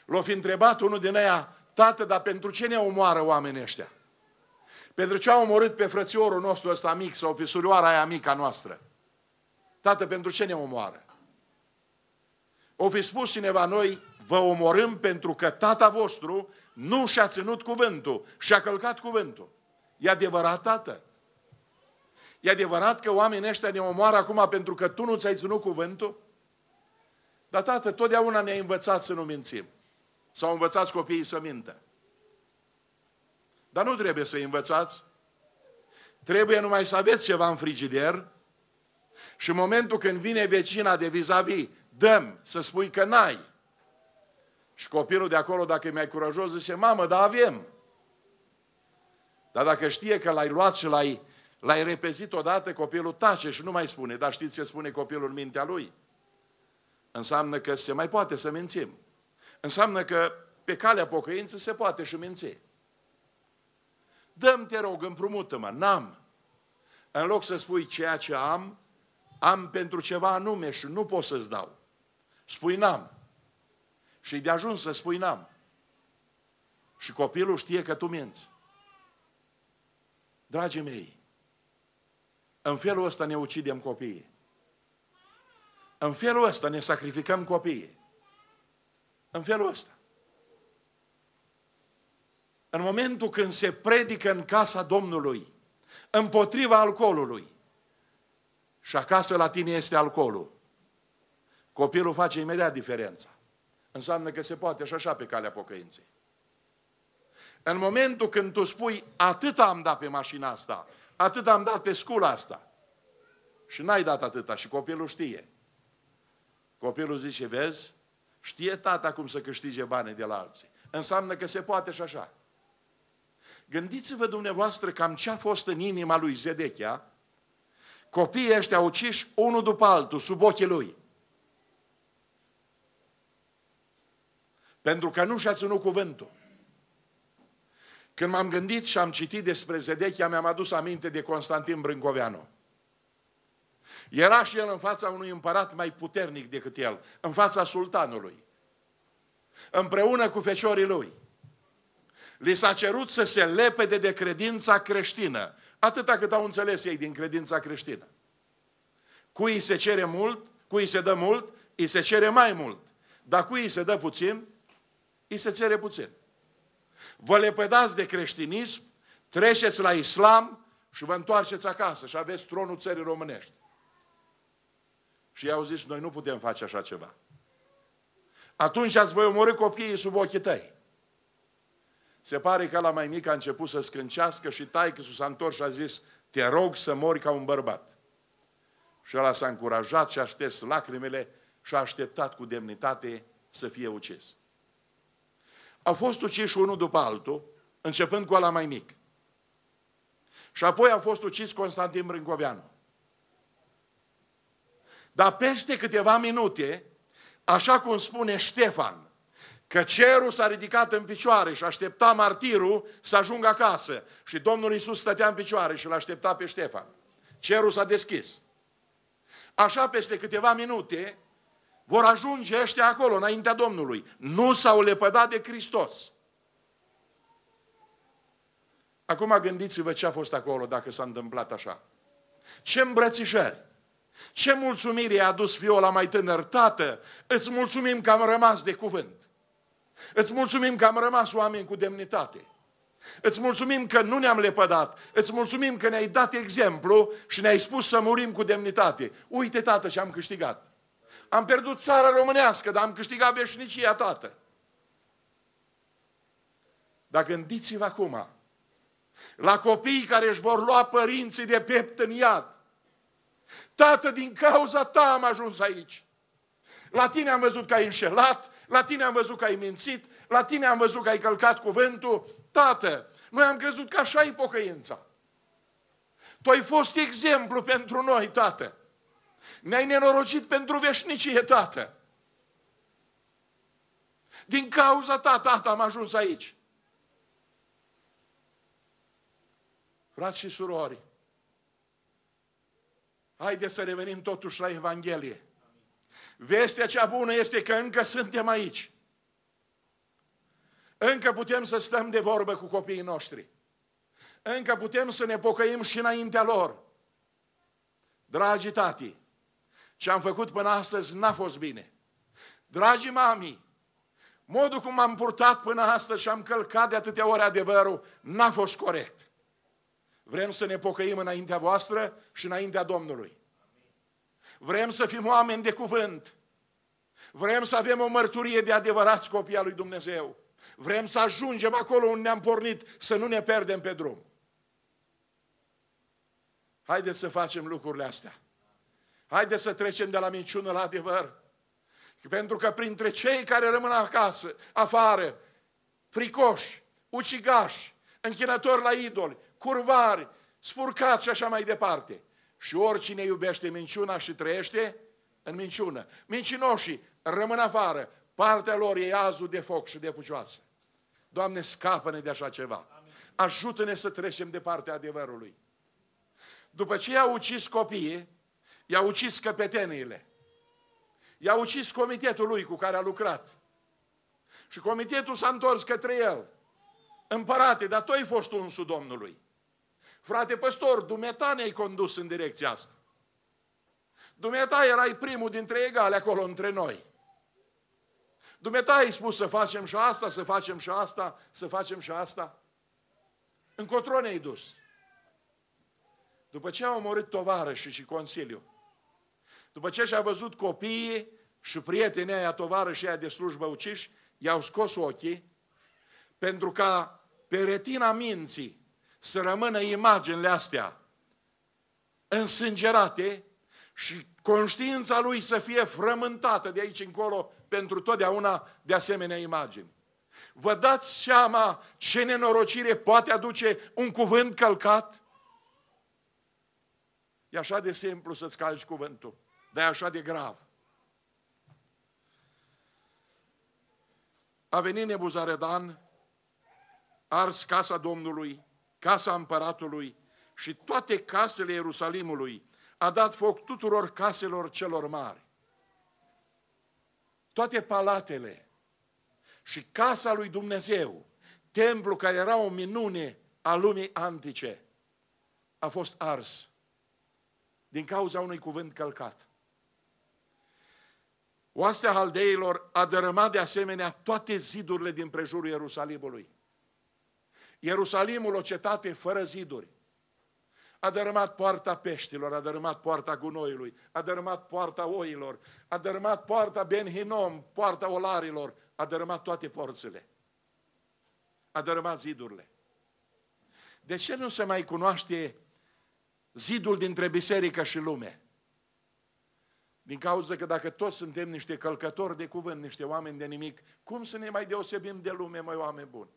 L-a fi întrebat unul din aia, tată, dar pentru ce ne omoară oamenii ăștia? Pentru ce au omorât pe frățiorul nostru ăsta mic sau pe surioara aia mică a noastră? Tată, pentru ce ne omoară? O fi spus cineva, noi vă omorâm pentru că tata vostru nu și-a ținut cuvântul și-a călcat cuvântul. E adevărat, tată? E adevărat că oamenii ăștia ne omoară acum pentru că tu nu ți-ai ținut cuvântul? Dar, tată, totdeauna ne-ai învățat să nu mințim. Sau învățați copiii să mintă. Dar nu trebuie să-i învățați. Trebuie numai să aveți ceva în frigider și în momentul când vine vecina de vis-a-vis, dăm să spui că n-ai. Și copilul de acolo, dacă e mai curajos, zice, mamă, dar avem. Dar dacă știe că l-ai luat și l-ai, l-ai repezit odată, copilul tace și nu mai spune. Dar știți ce spune copilul în mintea lui? Înseamnă că se mai poate să mințim. Înseamnă că pe calea pocăinței se poate și minți. Dă-mi, te rog, împrumută-mă, n-am. În loc să spui ceea ce am, am pentru ceva anume și nu pot să-ți dau. Spui n-am. Și de ajuns să spui n-am. Și copilul știe că tu minți. Dragii mei, în felul ăsta ne ucidem copiii. În felul ăsta ne sacrificăm copiii. În felul ăsta. În momentul când se predică în casa Domnului împotriva alcoolului și acasă la tine este alcoolul, copilul face imediat diferența. Înseamnă că se poate și așa pe calea pocăinței. În momentul când tu spui atât am dat pe mașina asta, atât am dat pe scula asta și n-ai dat atâta și copilul știe. Copilul zice, vezi, știe tata cum să câștige bani de la alții. Înseamnă că se poate și așa. Gândiți-vă dumneavoastră cam ce a fost în inima lui Zedechia, copiii ăștia uciși unul după altul, sub ochii lui. Pentru că nu și-a ținut cuvântul. Când m-am gândit și am citit despre Zedechia, mi-am adus aminte de Constantin Brâncoveanu. Era și el în fața unui împărat mai puternic decât el, în fața sultanului, împreună cu feciorii lui. Li s-a cerut să se lepede de credința creștină, atâta cât au înțeles ei din credința creștină. Cui îi se cere mult, cui îi se dă mult, îi se cere mai mult. Dar cui îi se dă puțin, îi se cere puțin. Vă lepădați de creștinism, treceți la islam și vă întoarceți acasă și aveți tronul țării românești. Și i-au zis, noi nu putem face așa ceva. Atunci ați voi omorî copiii sub ochii tăi. Se pare că la mai mic a început să scâncească și taică-sul s-a întors și a zis, te rog să mori ca un bărbat. Și ăla s-a încurajat și a șters lacrimile și a așteptat cu demnitate să fie ucis. Au fost uciși unul după altul, începând cu ăla mai mic. Și apoi a fost ucis Constantin Brâncoveanu. Dar peste câteva minute, așa cum spune Ștefan, că cerul s-a ridicat în picioare și aștepta martirul să ajungă acasă și Domnul Iisus stătea în picioare și l-aștepta pe Ștefan. Cerul s-a deschis. Așa peste câteva minute vor ajunge ăștia acolo, înaintea Domnului. Nu s-au lepădat de Hristos. Acum gândiți-vă ce a fost acolo dacă s-a întâmplat așa. Ce îmbrățișări! Ce mulțumire i-a adus fiul ăla mai tânăr. Tată, îți mulțumim că am rămas de cuvânt. Îți mulțumim că am rămas oameni cu demnitate. Îți mulțumim că nu ne-am lepădat. Îți mulțumim că ne-ai dat exemplu și ne-ai spus să murim cu demnitate. Uite, tată, ce am câștigat. Am pierdut țara românească, dar am câștigat veșnicia, tată. Dar gândiți-vă acum la copiii care își vor lua părinții de piept în iad. Tată, din cauza ta am ajuns aici. La tine am văzut că ai înșelat, la tine am văzut că ai mințit, la tine am văzut că ai călcat cuvântul. Tată, noi am crezut că așa e pocăința. Tu ai fost exemplu pentru noi, tată. Ne-ai nenorocit pentru veșnicie, tată. Din cauza ta, tată, am ajuns aici. Frați și surori, haideți să revenim totuși la Evanghelie. Vestea cea bună este că încă suntem aici. Încă putem să stăm de vorbă cu copiii noștri. Încă putem să ne pocăim și înaintea lor. Dragii tati, ce am făcut până astăzi n-a fost bine. Dragii mami, modul cum am purtat până astăzi și am călcat de atâtea ori adevărul n-a fost corect. Vrem să ne pocăim înaintea voastră și înaintea Domnului. Vrem să fim oameni de cuvânt. Vrem să avem o mărturie de adevărați copii al lui Dumnezeu. Vrem să ajungem acolo unde ne-am pornit, să nu ne pierdem pe drum. Haideți să facem lucrurile astea. Haideți să trecem de la minciună la adevăr. Pentru că printre cei care rămân acasă, afară, fricoși, ucigași, închinători la idoli, curvari, spurcați și așa mai departe. Și oricine iubește minciuna și trăiește în minciună. Mincinoșii rămân afară, partea lor e azul de foc și de pucioasă. Doamne, scapă-ne de așa ceva. Ajută-ne să trecem de partea adevărului. După ce i-a ucis copiii, i-a ucis căpeteniile. I-a ucis comitetul lui cu care a lucrat. Și comitetul s-a întors către el. Împărate, dar tu ai fost unsul Domnului. Frate păstor, dumneata ne-ai condus în direcția asta. Dumneata erai primul dintre egale acolo între noi. Dumneata ai spus să facem și asta, să facem și asta, să facem și asta. Încotro ne-ai dus. După ce a omorât tovarășii și consiliul, după ce și-a văzut copiii și prietenii aia, tovarășii aia de slujbă uciși, i-au scos ochii, pentru ca pe retina minții să rămână imaginile astea însângerate și conștiința lui să fie frământată de aici încolo pentru totdeauna de asemenea imagini. Vă dați seama ce nenorocire poate aduce un cuvânt călcat? E așa de simplu să-ți calci cuvântul, dar e așa de grav. A venit Nebuzaradan, ars casa Domnului, casa împăratului și toate casele Ierusalimului, a dat foc tuturor caselor celor mari. Toate palatele și casa lui Dumnezeu, templu care era o minune a lumii antice, a fost ars din cauza unui cuvânt călcat. Oastea haldeilor a dărâmat de asemenea toate zidurile din prejurul Ierusalimului. Ierusalimul, o cetate fără ziduri. A dărâmat poarta peștilor, a dărâmat poarta gunoiului, a dărâmat poarta oilor, a dărâmat poarta Ben Hinnom, poarta olarilor, a dărâmat toate porțile. A dărâmat zidurile. De ce nu se mai cunoaște zidul dintre biserică și lume? Din cauza că dacă toți suntem niște călcători de cuvânt, niște oameni de nimic, cum să ne mai deosebim de lume, măi, oameni buni?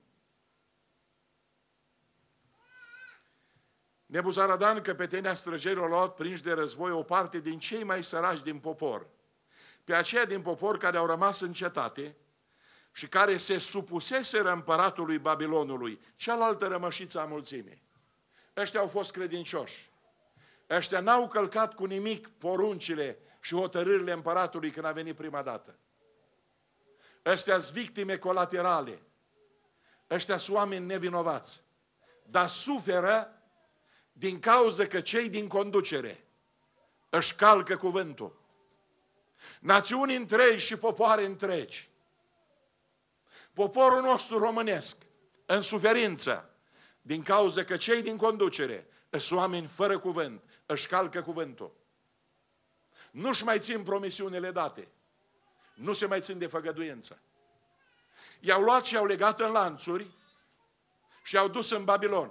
Nebuzaradan, căpetenia străgerilor, a luat prinși de război o parte din cei mai săraci din popor, pe aceia din popor care au rămas în cetate și care se supuseseră împăratului Babilonului, cealaltă rămășiță a mulțimii. Ăștia au fost credincioși. Ăștia n-au călcat cu nimic poruncile și hotărârile împăratului când a venit prima dată. Ăștia sunt victime colaterale. Ăștia sunt oameni nevinovați. Dar suferă din cauza că cei din conducere își calcă cuvântul. Națiuni întregi și popoare întregi. Poporul nostru românesc, în suferință, din cauza că cei din conducere sunt oameni fără cuvânt, își calcă cuvântul. Nu-și mai țin promisiunile date. Nu se mai țin de făgăduință. I-au luat și i-au legat în lanțuri și i-au dus în Babilon.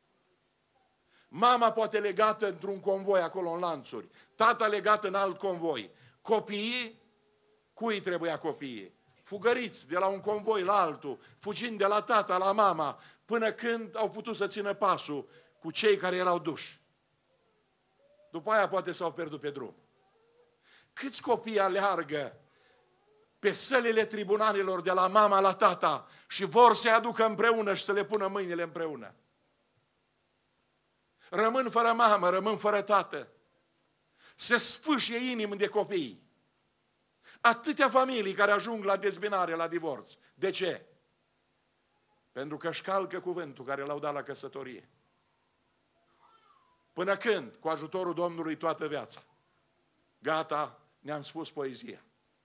Mama poate legată într-un convoi acolo în lanțuri, tata legat în alt convoi. Copiii, cui trebuia copiii? Fugăriți de la un convoi la altul, fugind de la tata la mama, până când au putut să țină pasul cu cei care erau duși. După aia poate s-au pierdut pe drum. Câți copii aleargă pe sălile tribunalelor de la mama la tata și vor să-i aducă împreună și să le pună mâinile împreună? Rămân fără mamă, rămân fără tată. Se sfâșie inimi de copii. Atâtea familii care ajung la dezbinare, la divorț. De ce? Pentru că își calcă cuvântul care l-au dat la căsătorie. Până când? Cu ajutorul Domnului toată viața. Gata, ne-am spus poezia.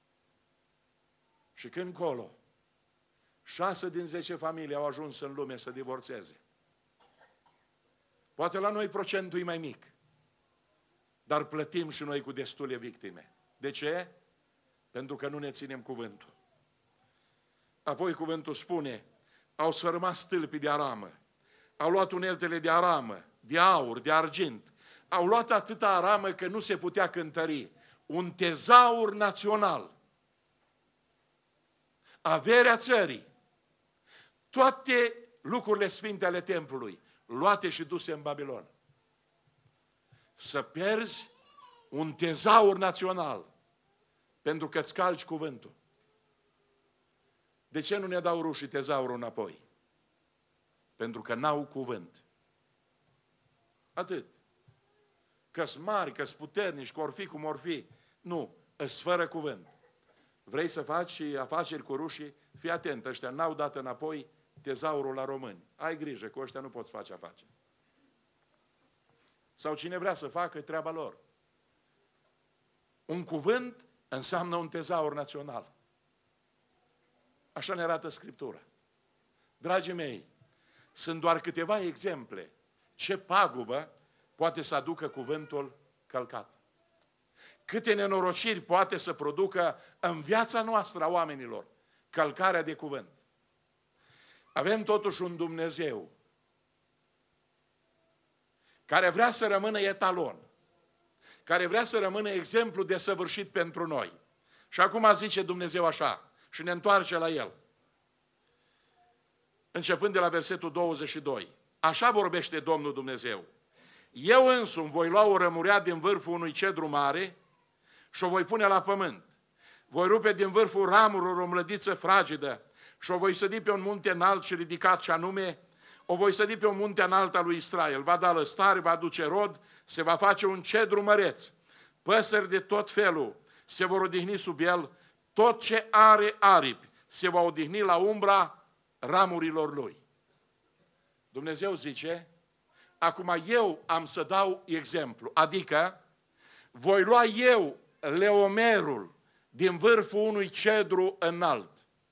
Și când colo, șase din zece familii au ajuns în lume să divorțeze. Poate la noi procentul e mai mic, dar plătim și noi cu destule victime. De ce? Pentru că nu ne ținem cuvântul. Apoi cuvântul spune, au sfărâmat stâlpii de aramă, au luat uneltele de aramă, de aur, de argint, au luat atâta aramă că nu se putea cântări. Un tezaur național, averea țării, toate lucrurile sfinte ale templului, luate și duse în Babilon. Să pierzi un tezaur național pentru că îți calci cuvântul. De ce nu ne dau rușii tezaurul înapoi? Pentru că n-au cuvânt. Atât. Că-s mari, că-s puternici, că or fi cum or fi. Nu, îs fără cuvânt. Vrei să faci afaceri cu rușii? Fii atent, ăștia n-au dat înapoi tezaurul la români. Ai grijă, cu ăștia nu poți face afaceri. Sau cine vrea să facă, treaba lor. Un cuvânt înseamnă un tezaur național. Așa ne arată Scriptura. Dragii mei, sunt doar câteva exemple ce pagubă poate să aducă cuvântul călcat. Câte nenorociri poate să producă în viața noastră a oamenilor călcarea de cuvânt. Avem totuși un Dumnezeu care vrea să rămână etalon, care vrea să rămână exemplu de săvârșit pentru noi. Și acum zice Dumnezeu așa, și ne întoarce la El. Începând de la versetul douăzeci și doi. Așa vorbește Domnul Dumnezeu. Eu însumi voi lua o rămurea din vârful unui cedru mare și o voi pune la pământ. Voi rupe din vârful ramurilor o mlădiță fragedă și o voi sădi pe un munte înalt și ridicat, și anume, o voi sădi pe un munte înalt al lui Israel. Va da lăstare, va duce rod, se va face un cedru măreț. Păsări de tot felul se vor odihni sub el, tot ce are aripi se va odihni la umbra ramurilor lui. Dumnezeu zice, acum eu am să dau exemplu, adică voi lua eu leomerul din vârful unui cedru înalt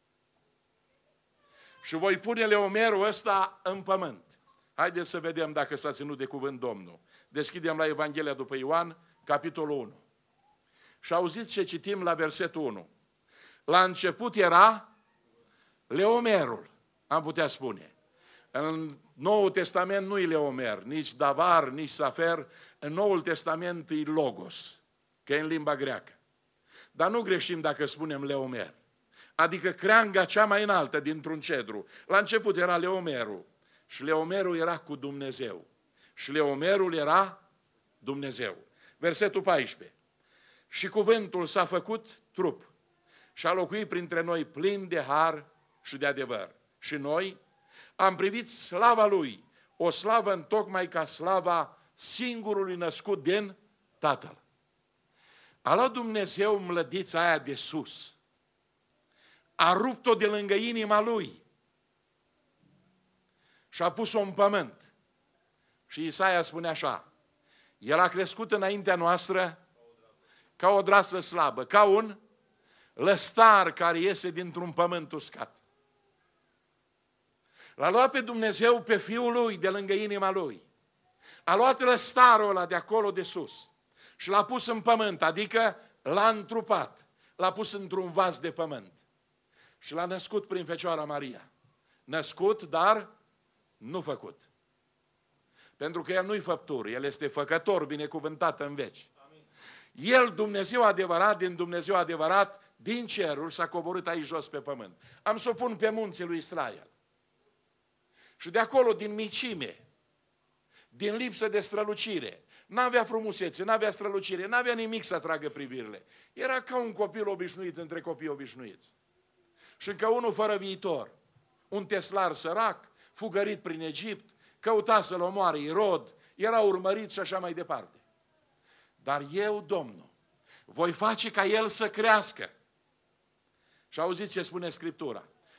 și voi pune leomerul ăsta în pământ. Haideți să vedem dacă s-a ținut de cuvânt Domnul. Deschidem la Evanghelia după Ioan, capitolul unu. Și auziți ce citim la versetul unu. La început era leomerul, am putea spune. În Noul Testament nu-i leomer, nici davar, nici safer. În Noul Testament e logos, că e în limba greacă. Dar nu greșim dacă spunem leomer. Adică creanga cea mai înaltă dintr-un cedru. La început era leomerul. Și leomerul era cu Dumnezeu. Și leomerul era Dumnezeu. Versetul paisprezece. Și cuvântul s-a făcut trup și a locuit printre noi plin de har și de adevăr. Și noi am privit slava Lui, o slavă întocmai ca slava singurului născut din Tatăl. A luat Dumnezeu mlădița aia de sus, a rupt-o de lângă inima Lui și a pus-o în pământ. Și Isaia spune așa, El a crescut înaintea noastră ca o draslă slabă, ca un lăstar care iese dintr-un pământ uscat. L-a luat pe Dumnezeu pe Fiul Lui de lângă inima Lui. A luat lăstarul ăla de acolo de sus și l-a pus în pământ, adică l-a întrupat, l-a pus într-un vas de pământ și l-a născut prin Fecioara Maria. Născut, dar nu făcut. Pentru că El nu-i făptur, El este făcător, binecuvântat în veci. Amin. El, Dumnezeu adevărat, din Dumnezeu adevărat, din cerul s-a coborât aici jos pe pământ. Am să o pun pe munții lui Israel. Și de acolo, din micime, din lipsă de strălucire, n-avea frumusețe, n-avea strălucire, n-avea nimic să atragă privirile. Era ca un copil obișnuit între copii obișnuiți. Și ca unul fără viitor, un teslar sărac, fugărit prin Egipt, căuta să-l omoare Irod, era urmărit și așa mai departe. Dar eu, Domnul, voi face ca el să crească. Și auziți ce spune Scriptura.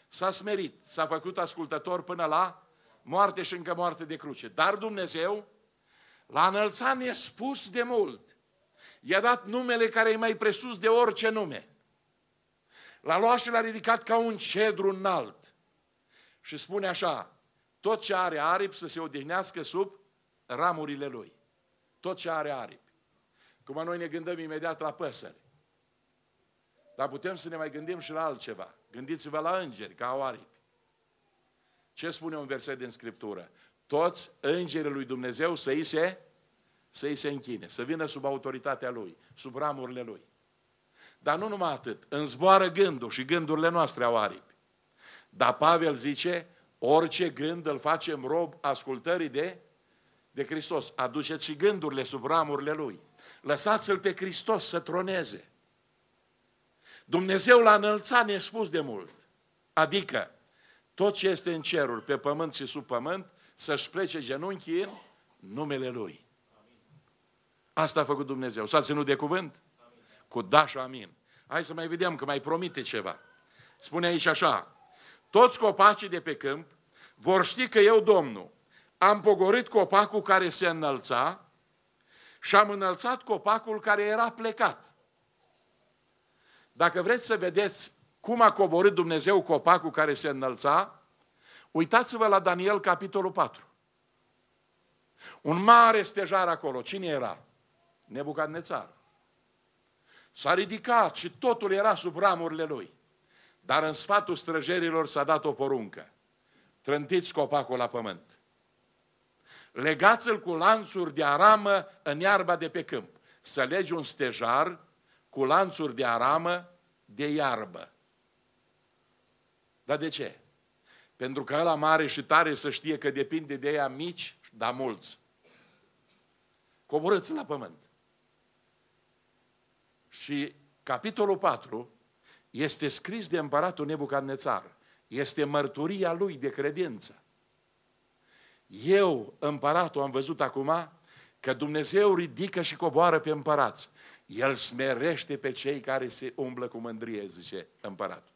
S-a smerit, s-a făcut ascultător până la moarte și încă moarte de cruce. Dar Dumnezeu l-a înălțat nespus de mult. I-a dat numele care e mai presus de orice nume. L-a luat și l-a ridicat ca un cedru înalt. Și spune așa, tot ce are aripi să se odihnească sub ramurile lui. Tot ce are aripi. Cum noi ne gândim imediat la păsări. Dar putem să ne mai gândim și la altceva. Gândiți-vă la îngeri, ca au aripi. Ce spune un verset din Scriptură? Toți îngerii lui Dumnezeu să îi se, să îi se închine, să vină sub autoritatea lui, sub ramurile lui. Dar nu numai atât, îmi zboară gândul și gândurile noastre au aripi. Dar Pavel zice, orice gând îl facem rob ascultării de, de Hristos. Aduceți și gândurile sub ramurile lui. Lăsați-l pe Hristos să troneze. Dumnezeu l-a înălțat nespus de mult. Adică, tot ce este în cerul, pe pământ și sub pământ, să-și plece genunchii în numele Lui. Asta a făcut Dumnezeu. S-a ținut de cuvânt? Cu da și amin. Hai să mai vedem că mai promite ceva. Spune aici așa, toți copacii de pe câmp vor ști că eu, Domnul, am pogorât copacul care se înălța și am înălțat copacul care era plecat. Dacă vreți să vedeți cum a coborât Dumnezeu copacul care se înălța, uitați-vă la Daniel, capitolul patru. Un mare stejar acolo. Cine era? Nebucadnețar. S-a ridicat și totul era sub ramurile lui. Dar în sfatul străjerilor s-a dat o poruncă. Trântiți copacul la pământ. Legați-l cu lanțuri de aramă în iarba de pe câmp. Să legi un stejar cu lanțuri de aramă de iarbă. Dar de ce? Pentru că ăla mare și tare să știe că depinde de ea mici, dar mulți. Coborâți la pământ. Și capitolul patru este scris de împăratul Nebucadnețar. Este mărturia lui de credință. Eu, împăratul, am văzut acum că Dumnezeu ridică și coboară pe împărați. El smerește pe cei care se umblă cu mândrie, zice împăratul.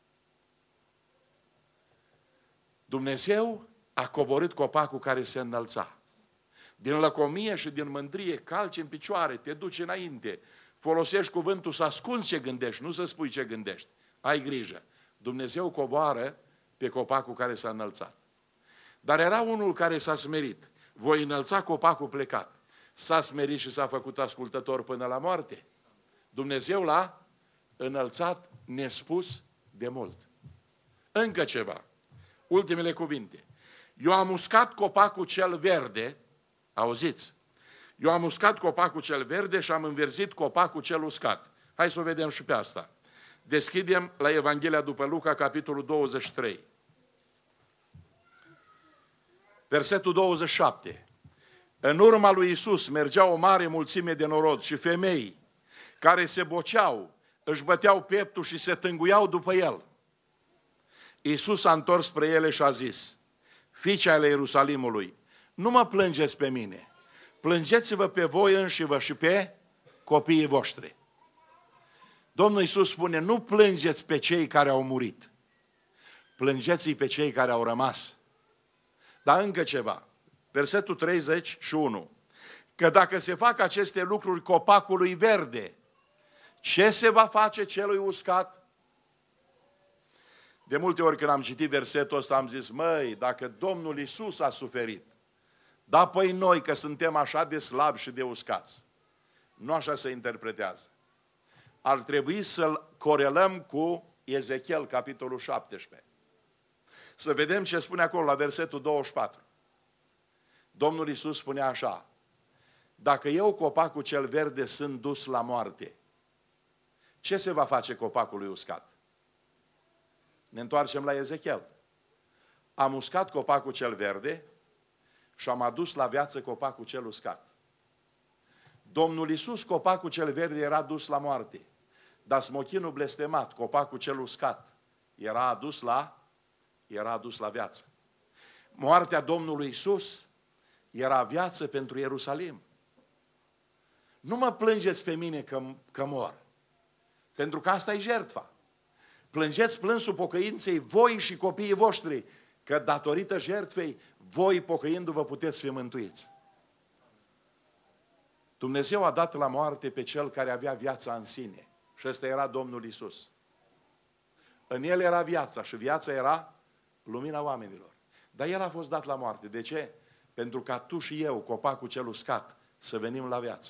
Dumnezeu a coborât copacul care se înălța. Din lăcomie și din mândrie calci în picioare, te duci înainte, folosești cuvântul să ascunzi ce gândești, nu să spui ce gândești. Ai grijă. Dumnezeu coboară pe copacul care s-a înălțat. Dar era unul care s-a smerit. Voi înălța copacul plecat. S-a smerit și s-a făcut ascultător până la moarte. Dumnezeu l-a înălțat nespus de mult. Încă ceva. Ultimele cuvinte. Eu am uscat copacul cel verde, auziți? Eu am uscat copacul cel verde și am înverzit copacul cel uscat. Hai să o vedem și pe asta. Deschidem la Evanghelia după Luca, capitolul douăzeci și trei. Versetul douăzeci și șapte. În urma lui Iisus mergea o mare mulțime de norod și femei care se boceau, își băteau pieptul și se tânguiau după el. Iisus s-a întors spre ele și a zis, fiice ale Ierusalimului, nu mă plângeți pe mine, plângeți-vă pe voi înșivă și pe copiii voștri. Domnul Iisus spune, nu plângeți pe cei care au murit, plângeți-i pe cei care au rămas. Dar încă ceva, versetul treizeci și unu, că dacă se fac aceste lucruri copacului verde, ce se va face celui uscat? De multe ori când am citit versetul ăsta am zis, măi, dacă Domnul Iisus a suferit, da păi noi că suntem așa de slabi și de uscați. Nu așa se interpretează. Ar trebui să-l corelăm cu Ezechiel, capitolul șaptesprezece. Să vedem ce spune acolo la versetul douăzeci și patru. Domnul Iisus spune așa, dacă eu, copacul cel verde, sunt dus la moarte, ce se va face copacului uscat? Ne întoarcem la Ezechiel. Am uscat copacul cel verde și am adus la viață copacul cel uscat. Domnul Iisus, copacul cel verde, era dus la moarte, dar smochinul blestemat, copacul cel uscat, era adus la, era adus la viață. Moartea Domnului Iisus era viață pentru Ierusalim. Nu mă plângeți pe mine că, că mor, pentru că asta e jertfa. Plângeți plânsul pocăinței voi și copiii voștri, că datorită jertfei, voi pocăindu-vă puteți fi mântuiți. Dumnezeu a dat la moarte pe cel care avea viața în sine. Și ăsta era Domnul Iisus. În El era viața și viața era lumina oamenilor. Dar El a fost dat la moarte. De ce? Pentru ca tu și eu, copacul cel uscat, să venim la viață.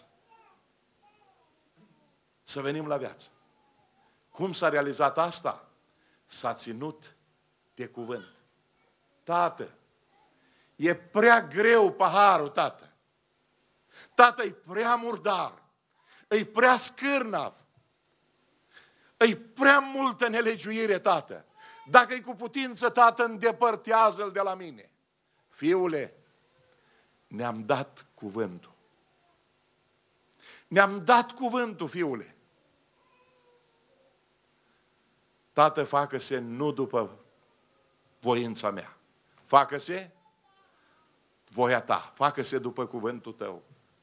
Să venim la viață. Cum s-a realizat asta? S-a ținut de cuvânt. Tată, e prea greu paharul, tată. Tată, e prea murdar. E prea scârnav. E prea multă nelegiuire, tată. Dacă e cu putință, tată, îndepărtează-l de la mine. Fiule, ne-am dat cuvântul. Ne-am dat cuvântul, fiule. Tată, facă-se nu după voința mea. Facă-se voia ta. Facă-se după cuvântul tău.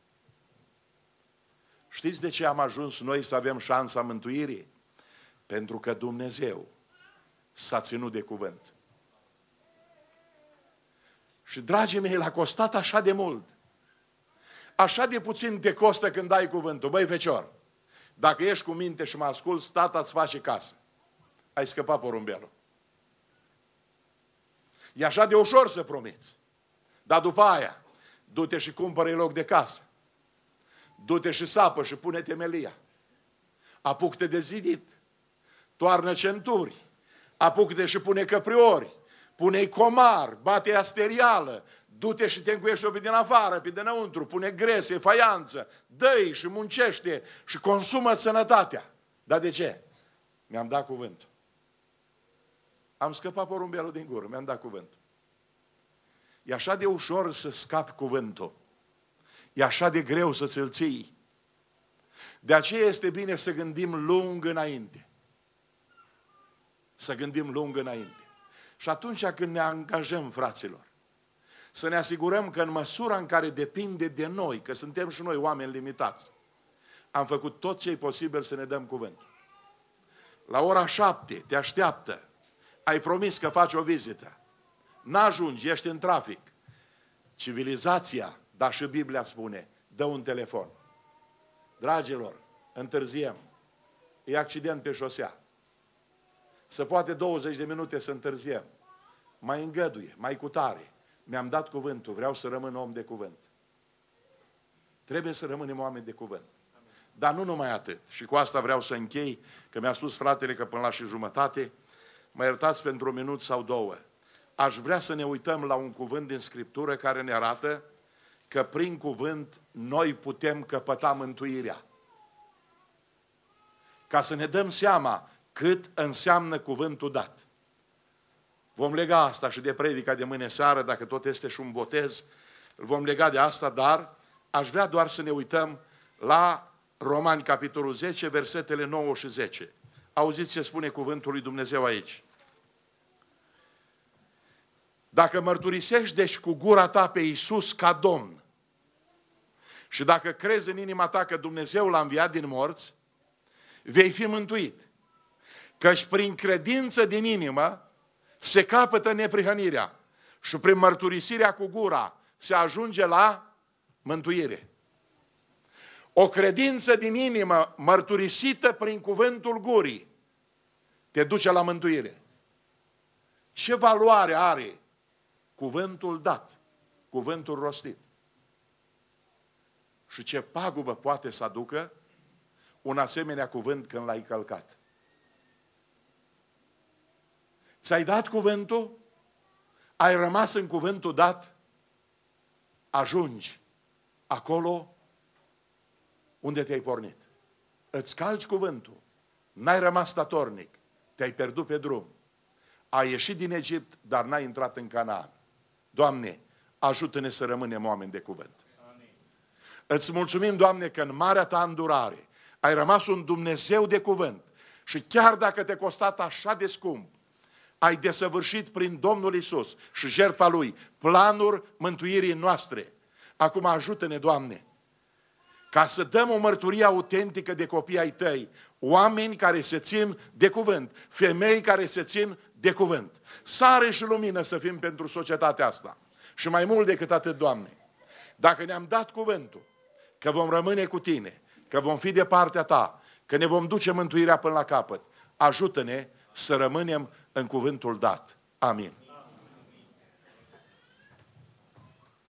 Știți de ce am ajuns noi să avem șansa mântuirii? Pentru că Dumnezeu s-a ținut de cuvânt. Și, dragii mei, l-a costat așa de mult. Așa de puțin te costă când dai cuvântul. Băi, fecior, dacă ești cu minte și mă asculți, tata îți face casă. Ai scăpat porumbelul. E așa de ușor să promiți. Dar după aia, du-te și cumpără-i loc de casă. Du-te și sapă și pune temelia. Apuc-te de zidit. Toarnă centuri. Apuc-te și pune căpriori. Pune-i comar, bate asterială. Du-te și te încuiești-o pe din afară, pe dinăuntru. Pune grese, faianță. Dă-i și muncește și consumă sănătatea. Dar de ce? Mi-am dat cuvântul. Am scăpat porumbelul din gură, mi-am dat cuvântul. E așa de ușor să scapi cuvântul. E așa de greu să ți-l ții. De aceea este bine să gândim lung înainte. Să gândim lung înainte. Și atunci când ne angajăm, fraților, să ne asigurăm că în măsura în care depinde de noi, că suntem și noi oameni limitați, am făcut tot ce e posibil să ne dăm cuvântul. La ora șapte te așteaptă. Ai promis că faci o vizită. N-ajungi, ești în trafic. Civilizația, dar și Biblia spune, dă un telefon. Dragilor, întârziem. E accident pe șosea. Se poate douăzeci de minute să întârziem. Mai îngăduie, mai cutare. Mi-am dat cuvântul, vreau să rămân om de cuvânt. Trebuie să rămânem oameni de cuvânt. Dar nu numai atât. Și cu asta vreau să închei, că mi-a spus fratele că până la și jumătate, mă iertați pentru un minut sau două. Aș vrea să ne uităm la un cuvânt din Scriptură care ne arată că prin cuvânt noi putem căpăta mântuirea. Ca să ne dăm seama cât înseamnă cuvântul dat. Vom lega asta și de predica de mâine seară, dacă tot este și un botez, îl vom lega de asta, dar aș vrea doar să ne uităm la Romani, capitolul zece, versetele nouă și zece. Auziți ce spune cuvântul lui Dumnezeu aici. Dacă mărturisești deci cu gura ta pe Iisus ca Domn și dacă crezi în inima ta că Dumnezeu l-a înviat din morți, vei fi mântuit. Căci prin credință din inimă se capătă neprihănirea și prin mărturisirea cu gura se ajunge la mântuire. O credință din inimă mărturisită prin cuvântul gurii te duce la mântuire. Ce valoare are cuvântul dat, cuvântul rostit? Și ce pagubă poate să aducă un asemenea cuvânt când l-ai călcat? Ți-ai dat cuvântul? Ai rămas în cuvântul dat? Ajungi acolo unde te-ai pornit. Îți calci cuvântul. N-ai rămas statornic. Te-ai pierdut pe drum. Ai ieșit din Egipt, dar n-ai intrat în Canaan. Doamne, ajută-ne să rămânem oameni de cuvânt. Amin. Îți mulțumim, Doamne, că în marea ta îndurare ai rămas un Dumnezeu de cuvânt. Și chiar dacă te-a costat așa de scump, ai desăvârșit prin Domnul Iisus și jertfa Lui planuri mântuirii noastre. Acum ajută-ne, Doamne, ca să dăm o mărturie autentică de copii ai Tăi, oameni care se țin de cuvânt, femei care se țin de cuvânt. Sare și lumină să fim pentru societatea asta. Și mai mult decât atât, Doamne, dacă ne-am dat cuvântul că vom rămâne cu Tine, că vom fi de partea Ta, că ne vom duce mântuirea până la capăt, ajută-ne să rămânem în cuvântul dat. Amin.